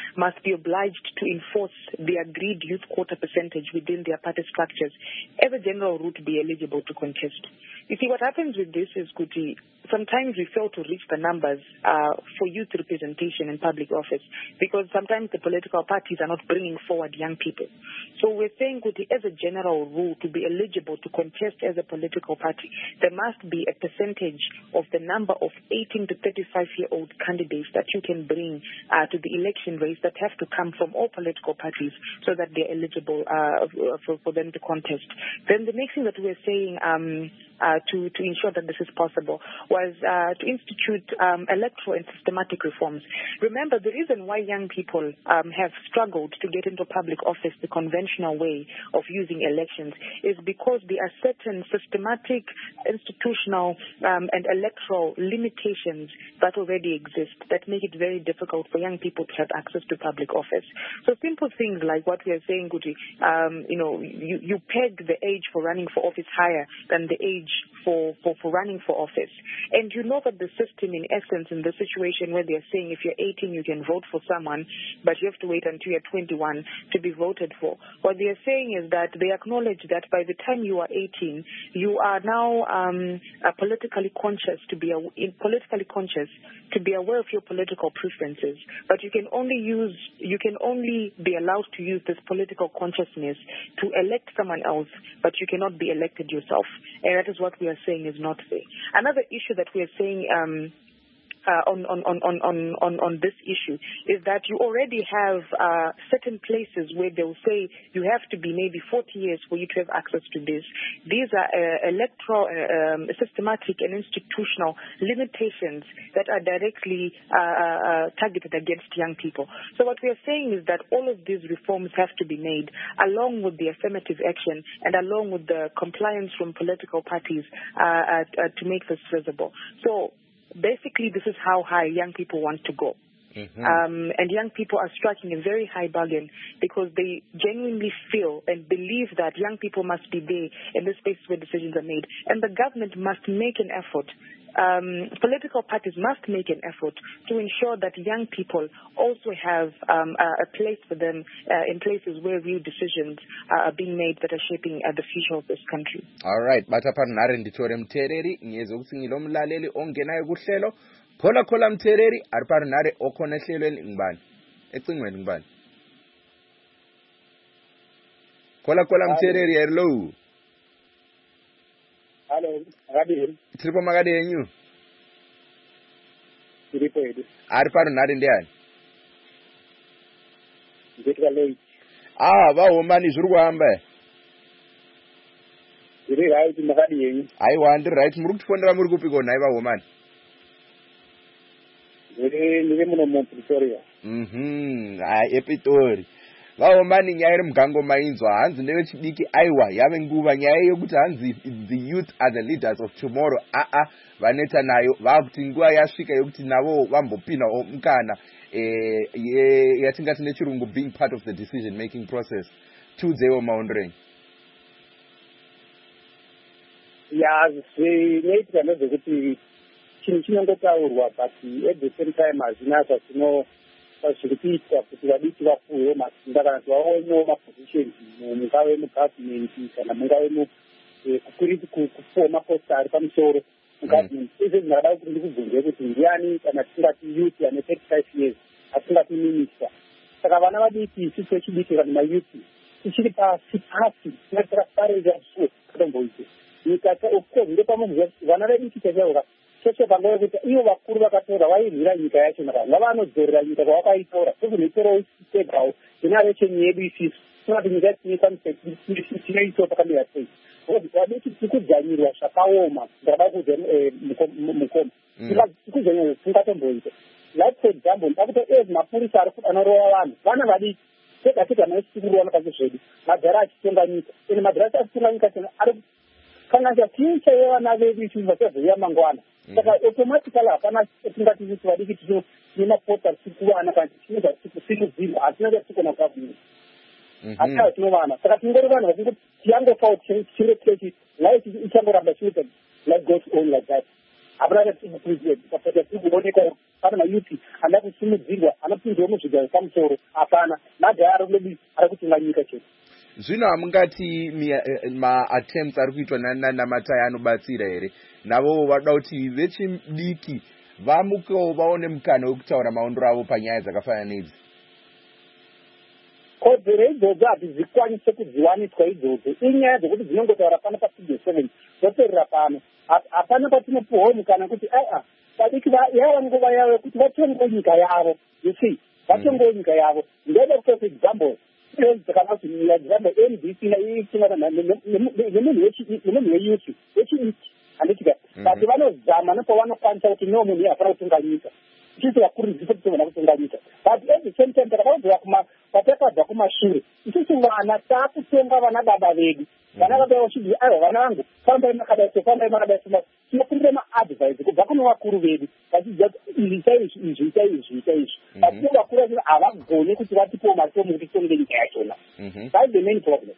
Speaker 4: must be obliged to enforce the agreed youth quota percentage within their party structures, as a general rule, to be eligible to contest. You see, what happens with this is, Kuti, sometimes we fail to reach the numbers uh, for youth representation in public office because sometimes the political parties are not bringing forward young people. So we're saying, Kuti, as a general rule, to be eligible to contest as a political party, there must be a percentage of the number of eighteen to thirty-five-year-old candidates that you can bring uh, to the election race that have to come from all political parties so that they're eligible uh, for, for them to contest. Then the next thing that we're saying um, uh, to, to ensure that this is possible was uh, to institute um, electoral and systematic reforms. Remember, the reason why young people um, have struggled to get into public office the conventional way of using elections is because there are certain systematic, institutional, um, and electoral limitations that already exist that make it very difficult for young people to have access to public office. So simple things like what we are saying, Guti, um, you know, you, you peg the age for running for office higher than the age for, for, for running for office. And you know that the system, in essence, in the situation where they're saying if you're eighteen, you can vote for someone, but you have to wait until you're twenty-one to be voted for. What they're saying is that they acknowledge that by the time you are eighteen, you are now um, uh, politically conscious to be a, politically conscious to be aware of your political preferences. But you can only use, you can only be allowed to use this political consciousness to elect someone else, but you cannot be elected yourself. And that is what we are saying is not fair. Another issue that we are saying um, Uh, on, on, on, on, on, on this issue is that you already have uh, certain places where they will say you have to be maybe forty years for you to have access to this. These are uh, electoral, uh, um, systematic and institutional limitations that are directly uh, uh, targeted against young people. So what we are saying is that all of these reforms have to be made along with the affirmative action and along with the compliance from political parties uh, uh, uh, to make this feasible. So basically, this is how high young people want to go. Mm-hmm. Um, and young people are striking a very high bargain because they genuinely feel and believe that young people must be there in the spaces where decisions are made. And the government must make an effort. Um, political parties must make an effort to ensure that young people also have um, a, a place for them uh, in places where real decisions uh, are being made that are shaping uh, the future of this country.
Speaker 1: All right. Batapanare nditore mtereri ngezokuthi ngilomlaleli ongenayo kuhlelo khola khola mtereri ariparinare okhona ehlelweni ngibani ecingweni ngibani khola khola mtereri hello.
Speaker 5: Hello, Rabi.
Speaker 1: Tripo magade yenyu.
Speaker 5: Tripo edi.
Speaker 1: Ari paro nari ndiani?
Speaker 5: Ndikwa late.
Speaker 1: Ah, va homani zviri kuhamba.
Speaker 5: Iri right magade yenyu.
Speaker 1: Aiwa ndiri right muri kutifondera muri kupi kona aiva homani?
Speaker 5: Iri ndiri muno mu Pretoria.
Speaker 1: Mhm, ai epitori. Vaomani nyaya iri mugango mainzwa hanzi ndevechidiki aiwa yave nguva nyaya yokuti hanzi the youth are the leaders of tomorrow. Aa vaneta nayo vakuti nguva yasvika yokuti navo vambopinda mukana eh, yatingati nechirungu being part of the decision making process. Tudzewo maondreni.
Speaker 5: Ya zvinoitika ndezvekuti chinhu chinongotaurwa but at the same time hazvina zvazvino zviri kuitwa kuti vadiki vapuwewo masimba kana kuti vaonewo mapositions mungave mugovernment kana mungave kupuwa maposta ari pamusoro mugovernment. Izvo zvinada kuti ndikubvunze kuti ndiani kana tisingati youth ane thirty-five years atisingati minister. Saka vana vadiki isusu vechidiki kana mayouth tichiri pasi pasi tinatakafarira suo katomboite nyika of course ndepamwe vana vediki chachauka chese panguva yekuti ivo vakuru vakatora vairwira nyika yacho naka ngavanodzorera nyika kwavakaitora sezvinoitirawo segawo generation yedu isisu tinoti nyika tinoitwa pakamira sei vadiki tikudzanyirwa zvakaoma ndakada kuudza mukoma tikudzanyirwa tingatomboita like for example ndakuti ezi mapurisa anorova vanhu vana vadiki tega tega maisikuruwa nakazvo zvedu madhara achitonga nyika ene madhara achitonga nyika tena ari kana future yevana vedu isi vachazoya mangwana. Saka automatically hapana tingati kuti vadiki tino nemapota tikuwana kana tinoda tikusimudzirwa hatina tikona kugavhina hatina tinovana. Saka tingori vanhu vakuti tiyangofawo chinge chechi life ichangoramba chinoita life goes on like that. hapana kuti kuonekwa pana mayuti anda kusimudzirwa anopinzwa muzvigaro zvepamusoro hapana madhaya ari kulebi ari kutunga nyika chete.
Speaker 1: Zvino hamungati ma-attempts ari kuitwa naNamatai anobatsira here? Navo vada kuti vechidiki vamukewo vaone mukana wekutaura maondero avo panyaya dzakafanana nedzi.
Speaker 5: Kodzero idzodzo hadzikwanise kudziwaniswa idzodzo. Inyaya dzekuti dzinongotaura pano pastudio seven dzoperera pano. Hapana patinopuwawo mukana kuti aa vadiki yava nguva yavo yekuti vatongewo nyika yavo. You see, vatongewo nyika yavo. Ndode kutoa example. Kana kuti example N B C nemunhu weyuthi wechidiki handitika but vanozama nepavanokwanisa kuti no munhu hapana kutonga nyika isusu vakurudzisa kuti vana kutonga nyika but at the same time takabva patakabva kumashure isusu vana taakutonga vana baba vedu vana baba vachiti aiwa vana vangu fambai makadai so fambai makadai so tinokumbira maadvise kubva kune vakuru vedu vachiziva izvi saizvi izvi saizvi saizvi but vakuru vacho havagoni kuti vatipewo matomo kuti titonge nyika yachona. That's the main problem.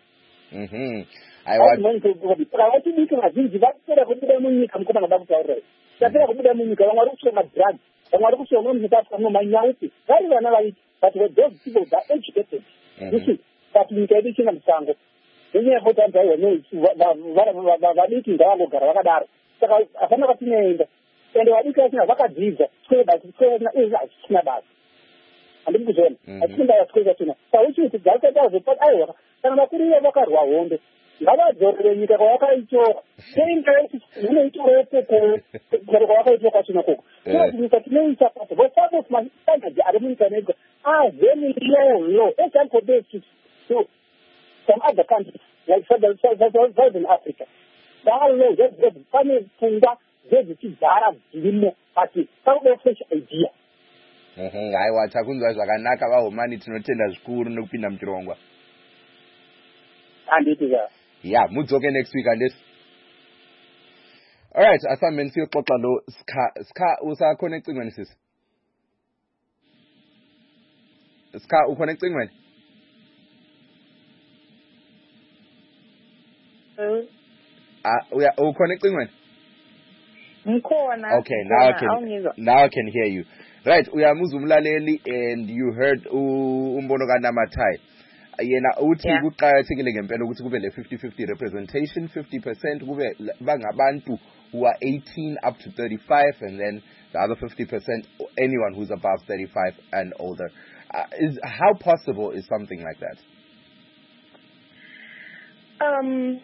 Speaker 5: Vachidiki vazhinji vapera kubuda munyika mukomana vada kutaurira tapera kubuda munyika vamwe vari kushonga drugs vamwe vari kushonga muzvikati vamwe manyausi vari vana vaiti but those people that educated but nyika yedu ichina musango nenyaya yekuti anzi aiwa vadiki ngavangogara vakadaro saka hapana kwatinoenda ende vadiki vachina vakadzidza zvisina basa handidi kuzona achindaya sikweza china saka uchiti dzakatazopa aiwa kana vakuru ivo vakarwa hondo ngavadzorere nyika kwavakaitora unoitora koko kwavakaitora kwachina koko kuti nyika tinoisa pasi some of my standards ari munyika mega are very low low example based to some other countries like southern Africa they are low pane pfungwa dzedzichidzara dzirimo but pakuda fresh idea.
Speaker 1: Haiwa takunzwa zvakanaka vahomani tinotenda zvikuru nekupinda muchirongwa.
Speaker 5: Handiti ka.
Speaker 1: Yeah, mudzoke next week and this. All right, asameni siyoxoxa lo Ska Ska usa connecting wena sisi. Ska u connecting wena?
Speaker 7: Uh.
Speaker 1: Ah, uh, uya u connecting wena?
Speaker 7: Mkhona.
Speaker 1: Okay, now I can now I can hear you. Right, uyamuzwa umlaleli and you heard umbono kaNamatai. Yena uthi kuqakathekile ngempela ukuthi kube le fifty fifty representation, fifty percent kube bangabantu who are eighteen up to thirty-five and then the other fifty percent anyone who's above thirty-five and older. Uh, is how possible is something like that?
Speaker 7: Um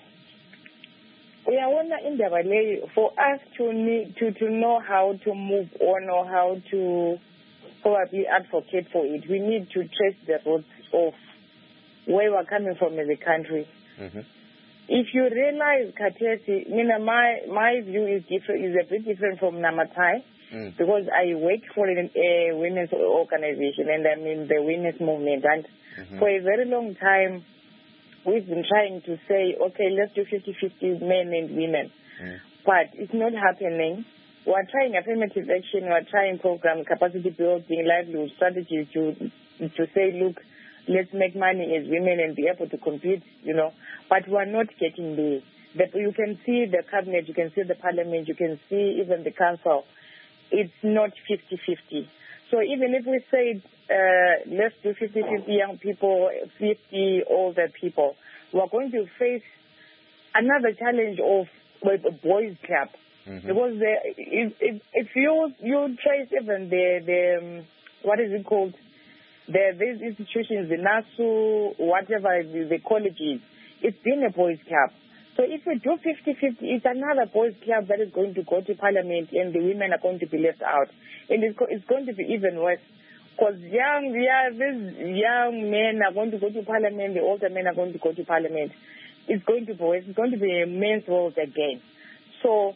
Speaker 7: we are wondering in the valley for us to need to, to know how to move on or how to probably advocate for it. We need to trace the roots of where we're coming from as a country. Mm-hmm. If you realize, Katesi, you know, my my view is different, is a bit different from Namatai, mm. because I work for a, a women's organization and I'm in the women's movement, and mm-hmm. for a very long time we've been trying to say, okay, let's do fifty fifty men and women, mm. but it's not happening. We're trying affirmative action, we're trying program, capacity building, livelihood strategies to to say, look, let's make money as women and be able to compete, you know. But we're not getting there. The, you can see the cabinet, you can see the parliament, you can see even the council. It's not fifty fifty. So even if we say, uh, let's do fifty fifty young people, fifty older people, we're going to face another challenge of with a boys' club. Mm-hmm. Because the, if, if, if you you trace even the, the um, what is it called, the, these institutions, the NASU, whatever the, the colleges, it's been a boys' club. So if we do fifty fifty, it's another boys' club that is going to go to parliament and the women are going to be left out. And it's, it's going to be even worse. Because young, yeah, these young men are going to go to parliament, the older men are going to go to parliament. It's going to be worse. It's going to be a men's world again. So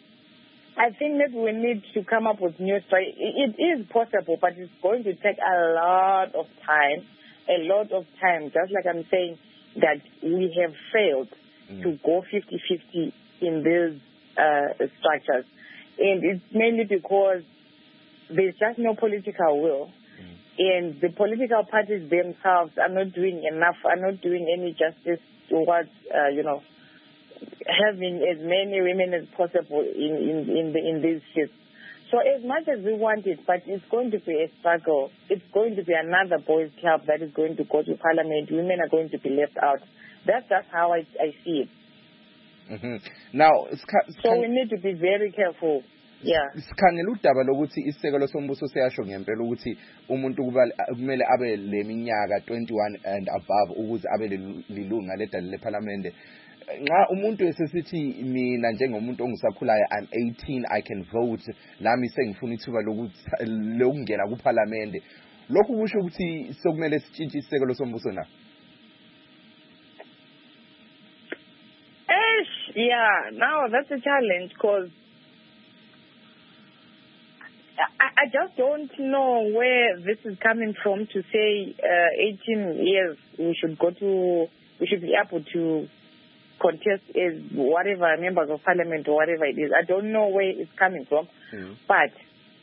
Speaker 7: I think that we need to come up with new strategy. It is possible, but it's going to take a lot of time, a lot of time, just like I'm saying that we have failed mm. to go fifty fifty in these uh, structures. And it's mainly because there's just no political will. Mm. And the political parties themselves are not doing enough, are not doing any justice towards, uh, you know, having as many women as possible in in in, the, in these seats. So as much as we want it, but it's going to be a struggle. It's going to be another boys' club that is going to go to parliament. Women are going to be left out. That's just how I, I see it.
Speaker 1: Mm-hmm. Now,
Speaker 7: so we need to be very careful. Yeah.
Speaker 1: Sikhangela udaba lokuthi isekelo sombuso seyasho ngempela ukuthi umuntu kumele abe leminyaka twenty-one and above ukuze abe lilunga ledale leParliament. Nxa umuntu esesithi mina njengomuntu ongisakhulayo I'm eighteen, I can vote, lami sengifuna ithuba lokungena kuParliament. Lokhu kusho ukuthi sokumele sitshintshe isekelo sombuso na?
Speaker 7: Yeah, now that's a challenge because I, I just don't know where this is coming from to say uh, eighteen years we should go to, we should be able to contest as whatever members of parliament or whatever it is. I don't know where it's coming from, mm. but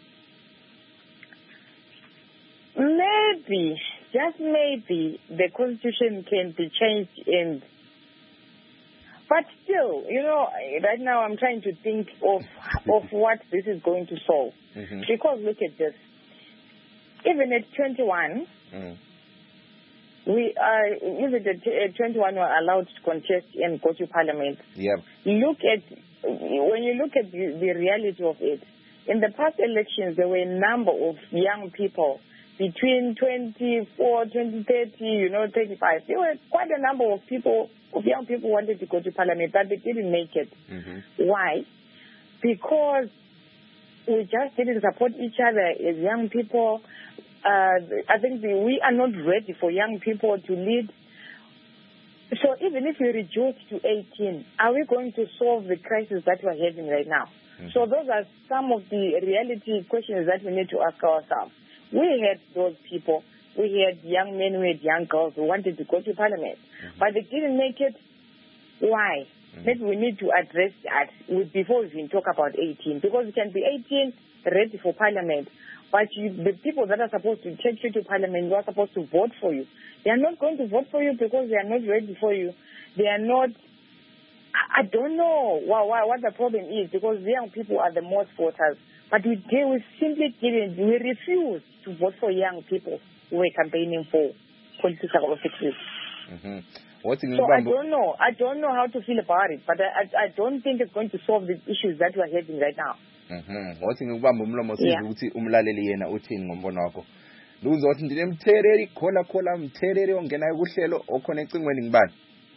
Speaker 7: maybe, just maybe, the constitution can be changed and but still, you know, right now I'm trying to think of of what this is going to solve. Mm-hmm. Because look at this. Even at twenty-one, mm. we are, even at twenty-one we are allowed to contest and go to parliament.
Speaker 1: Yep.
Speaker 7: Look at, when you look at the, the reality of it, in the past elections there were a number of young people between twenty-four, twenty, thirty, you know, thirty-five. There were quite a number of people, of young people wanted to go to parliament, but they didn't make it. Mm-hmm. Why? Because we just didn't support each other as young people. Uh, I think the, we are not ready for young people to lead. So even if we reduce to eighteen, are we going to solve the crisis that we're having right now? Mm-hmm. So those are some of the reality questions that we need to ask ourselves. We had those people. We had young men, we had young girls who wanted to go to parliament. Mm-hmm. But they didn't make it. Why? Mm-hmm. Maybe we need to address that before we even talk about eighteen. Because you can be eighteen, ready for parliament. But you, the people that are supposed to take you to parliament, who are supposed to vote for you, they are not going to vote for you because they are not ready for you. They are not... I, I don't know why, why, what the problem is, because young people are the most voters. But we, we simply didn't, we refused to vote for young people who were campaigning for political offices.
Speaker 1: Mm-hmm.
Speaker 7: So I don't know. I don't know how to feel about it, but I, I, I don't think it's going to solve the issues that we are having right now.
Speaker 1: Mhm. Wathi ngikubamba umlomo siza ukuthi umlaleli yena uthini ngombono wakho. Luzothi ndine mthereri khola khola mthereri ongena kuhlelo okhona ecingweni ngibani?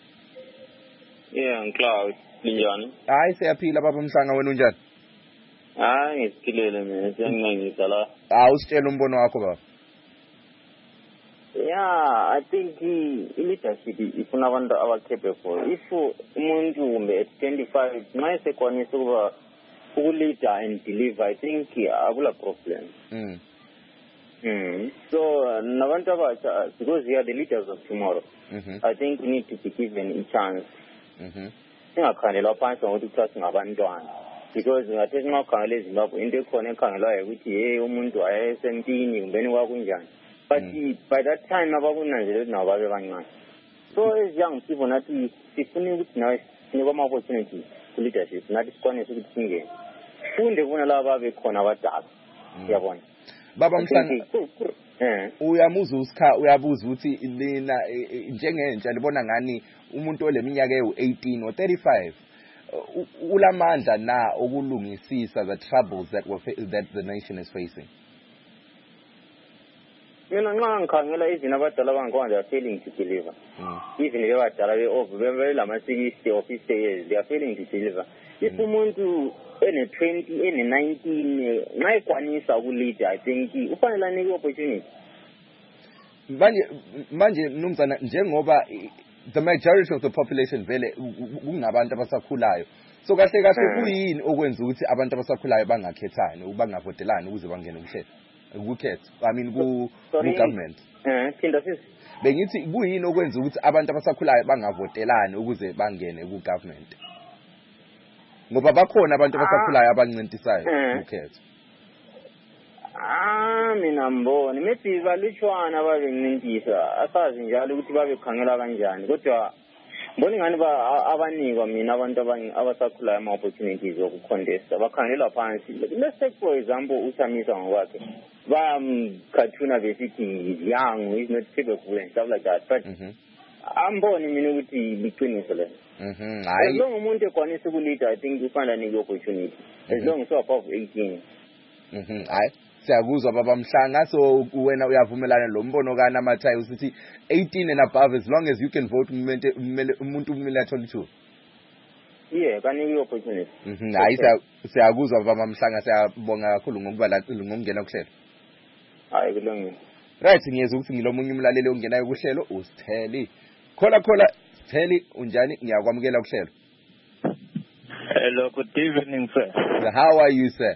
Speaker 9: Yeah, ngicloud linjani?
Speaker 1: Hayi siyaphila baba Mhlanga wena unjani?
Speaker 9: Hayi ngisiphilele mina sengingisa la.
Speaker 1: Ah usitshela umbono wakho baba.
Speaker 9: Yeah, I think the leadership ifuna abantu abacapable. If umuntu kumbe at twenty-five mayese kwanisa ukuba ukulida and deliver, I think akula problem. Mm. Mm. So nabantu abatsha because we are the leaders of tomorrow. Mm-hmm. I think we need to be given a chance. Mhm. Singakhangelwa phansi ngokuthi kuthiwa singabantwana. Because ngathi singakhangela eZimbabwe into ekhona ekhangelwayo ukuthi hey umuntu ayesempini kumbeni kwakunjani. But mm. by that time abakunanzela ukuthi nabo babe bancane. So as young people nathi sifuna ukuthi nawe sinikwa ama opportunity ku leadership nathi sikwanise ukuthi singene. Funde bona laba bekhona abadala. Uyabona.
Speaker 1: Baba Mhlanga eh uyamuza usikha uyabuza ukuthi lina njengentsha libona ngani umuntu oleminyaka ewu eighteen or thirty-five ulamandla na okulungisisa the troubles that were that the nation is facing.
Speaker 9: Mina nxa ngikhangela izina abadala bangikwenza are failing to deliver. Even if abadala be over be lama sixty or fifty years they are failing to deliver. If umuntu ene twenty ene nineteen nxa ekwanisa ukulead I think ufanele anike opportunity.
Speaker 1: Manje manje mnumzana njengoba the majority of the population vele kungabantu abasakhulayo. So kahle kahle kuyini okwenza ukuthi abantu abasakhulayo bangakhethani ubangavotelani ukuze bangene kuhlelo. Ukukhetha I mean ku government
Speaker 9: eh phinda sisi
Speaker 1: bengithi kuyini okwenza ukuthi abantu abasakhulayo bangavotelani ukuze bangene ku government ngoba bakhona abantu abasakhulayo abancintisayo ukukhetha.
Speaker 9: Ah mina mbona maybe balutshwana babencintisa asazi njalo ukuthi babekhangela kanjani kodwa Mbona ngani ba abanikwa mina abantu abasakhulayo ama-opportunities okucontesta bakhangelwa phansi. Let's take for example uShamisa ngokwakhe. Bamkhathuna besithi young, he's not capable and stuff like that. But amboni mina ukuthi liqiniso lelo.
Speaker 1: Mhm.
Speaker 9: As long umuntu ekwanisa ukulida, I think ufana nikwe opportunity. As long as above eighteen.
Speaker 1: Mhm. Hayi. Siyakuzwa baba Mhlanga, so wena uyavumelana lo mbono kana Mathayi usithi eighteen and above, as long as you can vote umuntu umuntu umile twenty-two.
Speaker 9: Yeah, kanikwe opportunity.
Speaker 1: Mhm. Hayi siyakuzwa baba Mhlanga, siyabonga kakhulu ngokuba la ngokungena kuhlelo.
Speaker 9: Hayi kulungile.
Speaker 1: Right, ngiyeza ukuthi ngilomunye umlaleli ongenayo kuhlelo uSitheli. Khola khola Sitheli, unjani? Ngiyakwamukela kuhlelo.
Speaker 10: Hello, good evening, sir.
Speaker 1: How are you, sir?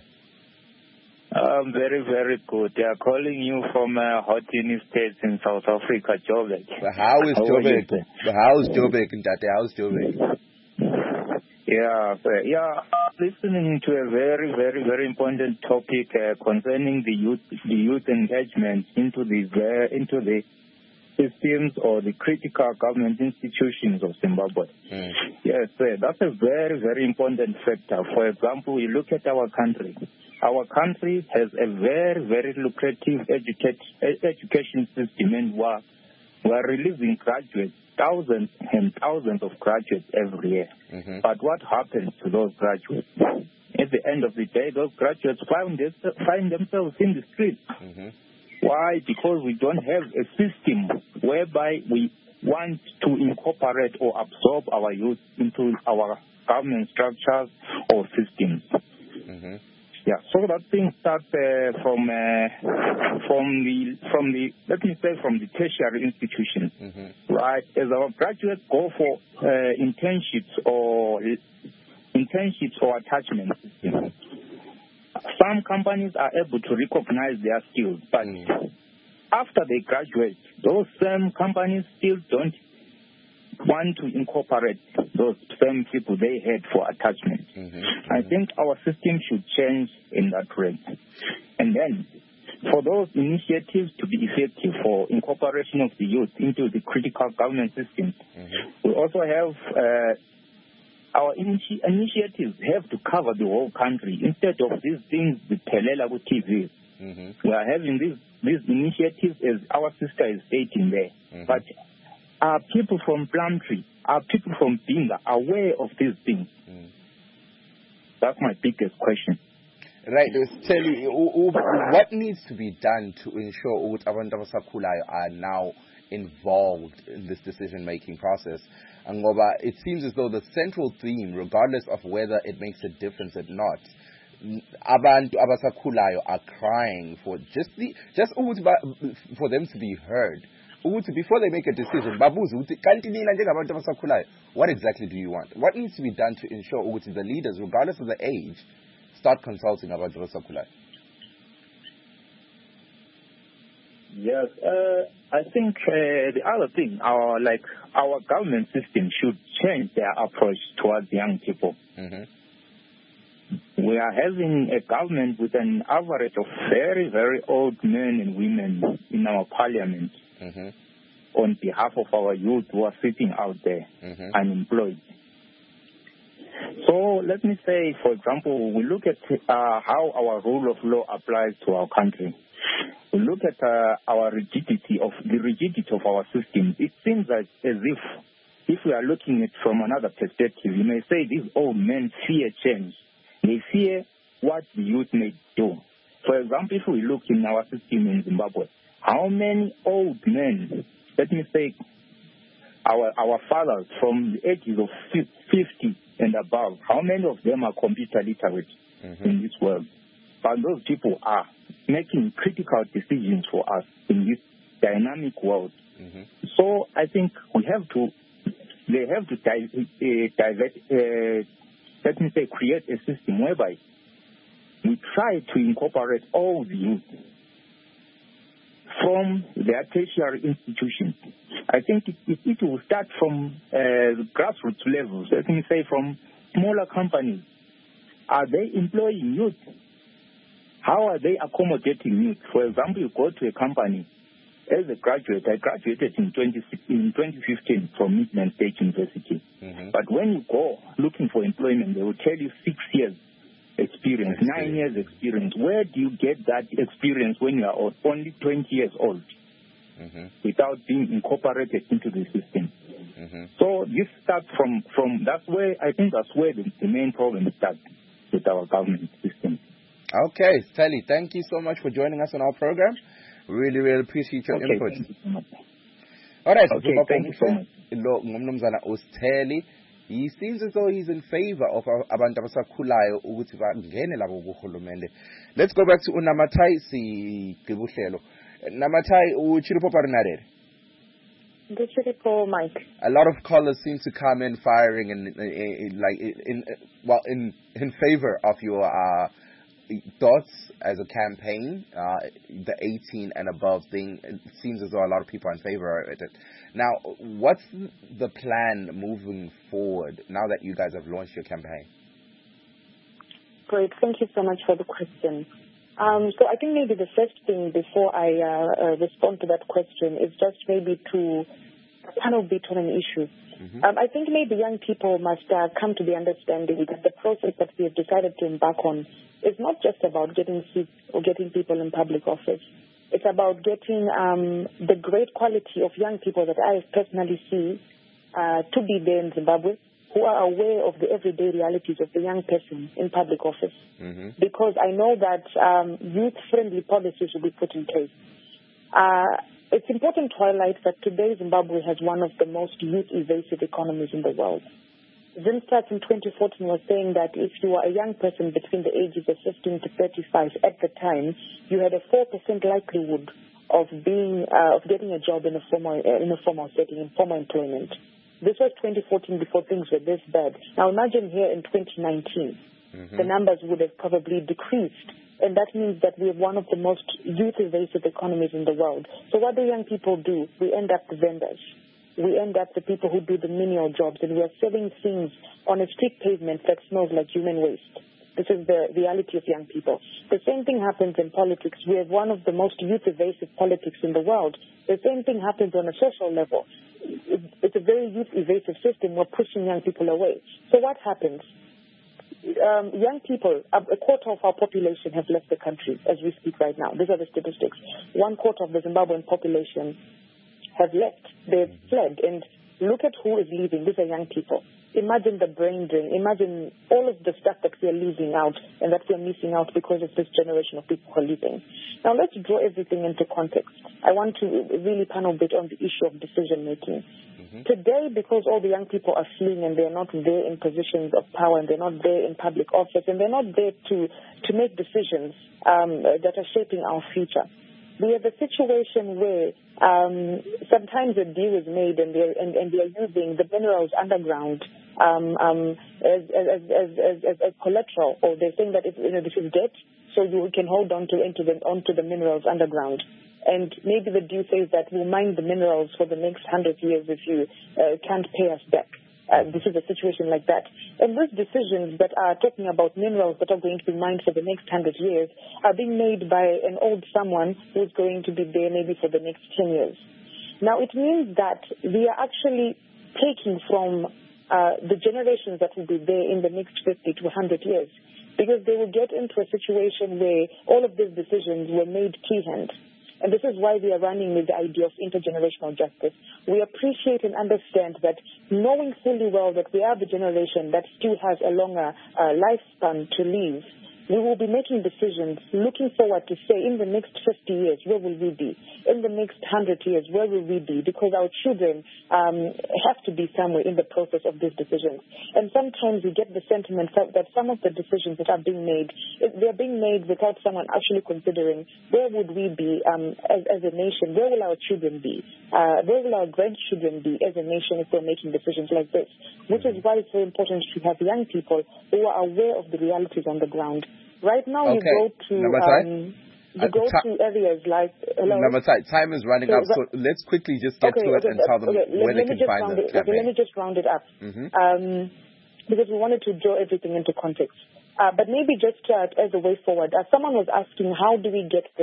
Speaker 10: I'm very, very good. They are calling you from uh, Hotini States in South Africa, Joburg.
Speaker 1: But how is Joburg? But how is Joburg, Ntate? How is Joburg?
Speaker 10: Yeah, sir. Yeah, listening to a very, very, very important topic uh, concerning the youth, the youth engagement into the uh, into the systems or the critical government institutions of Zimbabwe.
Speaker 1: Mm.
Speaker 10: Yes, sir. That's a very, very important factor. For example, you look at our country. Our country has a very, very lucrative educate, education system, and we're, we're releasing graduates, thousands and thousands of graduates every year.
Speaker 1: Mm-hmm.
Speaker 10: But what happens to those graduates? At the end of the day, those graduates find, this, find themselves in the streets.
Speaker 1: Mm-hmm.
Speaker 10: Why? Because we don't have a system whereby we want to incorporate or absorb our youth into our government structures or systems.
Speaker 1: Mm-hmm.
Speaker 10: Yeah, so that thing starts uh, from uh, from the from the let me say from the tertiary institutions,
Speaker 1: mm-hmm.
Speaker 10: right? As our graduates go for uh, internships or internships or attachments,
Speaker 1: mm-hmm.
Speaker 10: some companies are able to recognize their skills, but mm-hmm. after they graduate, those same companies still don't want to incorporate those same people they had for attachment.
Speaker 1: Mm-hmm.
Speaker 10: I think our system should change in that way. And then, for those initiatives to be effective for incorporation of the youth into the critical government systems, mm-hmm. we also have uh, our initi- initiatives have to cover the whole country instead of these things with Pelela with T V.
Speaker 1: Mm-hmm.
Speaker 10: We are having these these initiatives, as our sister is stating there,
Speaker 1: mm-hmm.
Speaker 10: but are people from Plumtree, are people from Binga aware of these things?
Speaker 1: Mm.
Speaker 10: That's my biggest question.
Speaker 1: Right, let's tell you, what needs to be done to ensure that abantu abasakhulayo are now involved in this decision-making process? And it seems as though the central theme, regardless of whether it makes a difference or not, abantu abasakhulayo are crying for just the just for them to be heard. Before they make a decision, what exactly do you want? What needs to be done to ensure the leaders, regardless of the age, start consulting about Sakulai?
Speaker 10: Yes, uh, I think uh, the other thing, our like our government system should change their approach towards young people.
Speaker 1: Mm-hmm.
Speaker 10: We are having a government with an average of very, very old men and women in our parliament.
Speaker 1: Mm-hmm.
Speaker 10: On behalf of our youth who are sitting out there,
Speaker 1: mm-hmm.
Speaker 10: unemployed. So let me say, for example, we look at uh, how our rule of law applies to our country. We look at uh, our rigidity of the rigidity of our system. It seems like as if, if we are looking at it from another perspective, you may say these old men fear change. They fear what the youth may do. For example, if we look in our system in Zimbabwe, how many old men, let me say, our our fathers from the ages of fifty and above, how many of them are computer literate
Speaker 1: mm-hmm. in
Speaker 10: this world? But those people are making critical decisions for us in this dynamic world.
Speaker 1: Mm-hmm.
Speaker 10: So I think we have to, they have to di- uh, divert, uh, let me say, create a system whereby we try to incorporate all the youth from their tertiary institutions. I think it, it, it will start from uh, the grassroots levels. Let me say from smaller companies. Are they employing youth? How are they accommodating youth? For example, you go to a company, as a graduate, I graduated in, twenty, in twenty fifteen from Midland State University. Mm-hmm. But when you go looking for employment, they will tell you six years experience, nine years experience. Where do you get that experience when you are only twenty years old mm-hmm. without being incorporated into the system? Mm-hmm. So this starts from, from, that's where, I think that's where the, the main problem starts with our government system.
Speaker 1: Okay, Sally, thank you so much for joining us on our program. Really, really appreciate your
Speaker 10: okay,
Speaker 1: input.
Speaker 10: Thank you so much.
Speaker 1: All right,
Speaker 10: okay, thank you so much.
Speaker 1: He seems as though he's in favor of abantu abasakhulayo ukuthi bangene labo kuhulumende. Let's go back to uNamatai sigqibuhlelo. Namatai uchiripo parinarere.
Speaker 4: Mike.
Speaker 1: A lot of callers seem to come in firing in, in, in like in, in well in in favor of your uh, thoughts as a campaign, uh, the eighteen and above thing. It seems as though a lot of people are in favor of it. Now, what's the plan moving forward now that you guys have launched your campaign?
Speaker 4: Great. Thank you so much for the question. Um, so I think maybe the first thing before I uh, uh, respond to that question is just maybe to kind of beat on an issue. Mm-hmm. Um, I think maybe young people must uh, come to the understanding that the process that we have decided to embark on is not just about getting seats or getting people in public office. It's about getting um, the great quality of young people that I personally see uh, to be there in Zimbabwe, who are aware of the everyday realities of the young person in public office. Mm-hmm. Because I know that um, youth-friendly policies will be put in place. Uh, it's important to highlight that today Zimbabwe has one of the most youth-evasive economies in the world. Zimstats in twenty fourteen was saying that if you were a young person between the ages of fifteen to thirty-five at the time, you had a four percent likelihood of being uh, of getting a job in a formal uh, in a formal setting, in formal employment. This was twenty fourteen, before things were this bad. Now imagine here in twenty nineteen, mm-hmm. the numbers would have probably decreased. And that means that we have one of the most youth-evasive economies in the world. So what do young people do? We end up the vendors. We end up the people who do the menial jobs, and we are selling things on a street pavement that smells like human waste. This is the reality of young people. The same thing happens in politics. We have one of the most youth-evasive politics in the world. The same thing happens on a social level. It's a very youth-evasive system. We're pushing young people away. So what happens? Um, young people, a quarter of our population have left the country as we speak right now. These are the statistics. One quarter of the Zimbabwean population have left. They've fled. And look at who is leaving. These are young people. Imagine the brain drain. Imagine all of the stuff that we are losing out and that we are missing out because of this generation of people who are leaving. Now, let's draw everything into context. I want to really panel a bit on the issue of decision-making. Mm-hmm. Today, because all the young people are fleeing and they're not there in positions of power and they're not there in public office and they're not there to, to make decisions um, that are shaping our future, we have a situation where um, sometimes a deal is made and they're, and, and they're using the minerals underground um, um, as, as, as, as, as, as collateral, or they're saying that if, you know, this is debt, so you can hold on to, into the, onto the minerals underground. And maybe the deal says that we'll mine the minerals for the next hundred years if you uh, can't pay us back. Uh, this is a situation like that. And those decisions that are talking about minerals that are going to be mined for the next hundred years are being made by an old someone who's going to be there maybe for the next ten years. Now, it means that we are actually taking from uh, the generations that will be there in the next fifty to one hundred years, because they will get into a situation where all of these decisions were made freehand. And this is why we are running with the idea of intergenerational justice. We appreciate and understand that, knowing fully well that we are the generation that still has a longer uh, lifespan to live, we will be making decisions looking forward to say, in the next fifty years, where will we be? In the next one hundred years, where will we be? Because our children um, have to be somewhere in the process of these decisions. And sometimes we get the sentiment that some of the decisions that are being made, they're being made without someone actually considering, where would we be um, as, as a nation? Where will our children be? Uh, where will our grandchildren be as a nation if we're making decisions like this? Which is why it's very important to have young people who are aware of the realities on the ground. Right now,
Speaker 1: okay.
Speaker 4: you go to um, you go uh, to areas like hello.
Speaker 1: Namatai, time is running so, up, so let's quickly just get
Speaker 4: okay,
Speaker 1: to it
Speaker 4: okay,
Speaker 1: and tell them
Speaker 4: okay,
Speaker 1: where
Speaker 4: let,
Speaker 1: they
Speaker 4: let
Speaker 1: can find the
Speaker 4: it, okay, let me just round it up, mm-hmm. um, because we wanted to draw everything into context. Uh, but maybe just uh, as a way forward, uh, someone was asking, how do we get this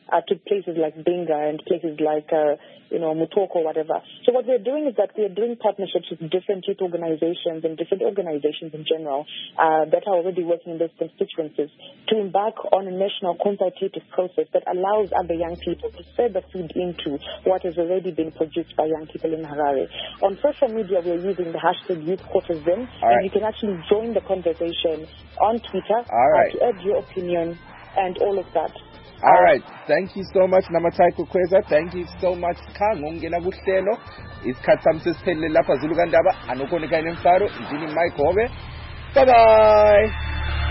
Speaker 4: uh, to places like Binga and places like, uh, you know, Mutoko or whatever. So what we're doing is that we're doing partnerships with different youth organizations and different organizations in general uh, that are already working in those constituencies to embark on a national consultative process that allows other young people to further feed into what has already been produced by young people in Harare. On social media, we're using the hashtag Youth Courtesan,
Speaker 1: right.
Speaker 4: and you can actually join the conversation on Twitter
Speaker 1: all right.
Speaker 4: uh, to add your opinion and all of that.
Speaker 1: All uh, right. Thank you so much, Namatai Kukweza. Thank you so much, Khango ngena kuhlelo. Isikhathi sami sesiphelile lapha Zulu Kandaba. Anokonika nemfaro, ndini Mike Hobe. Bye bye.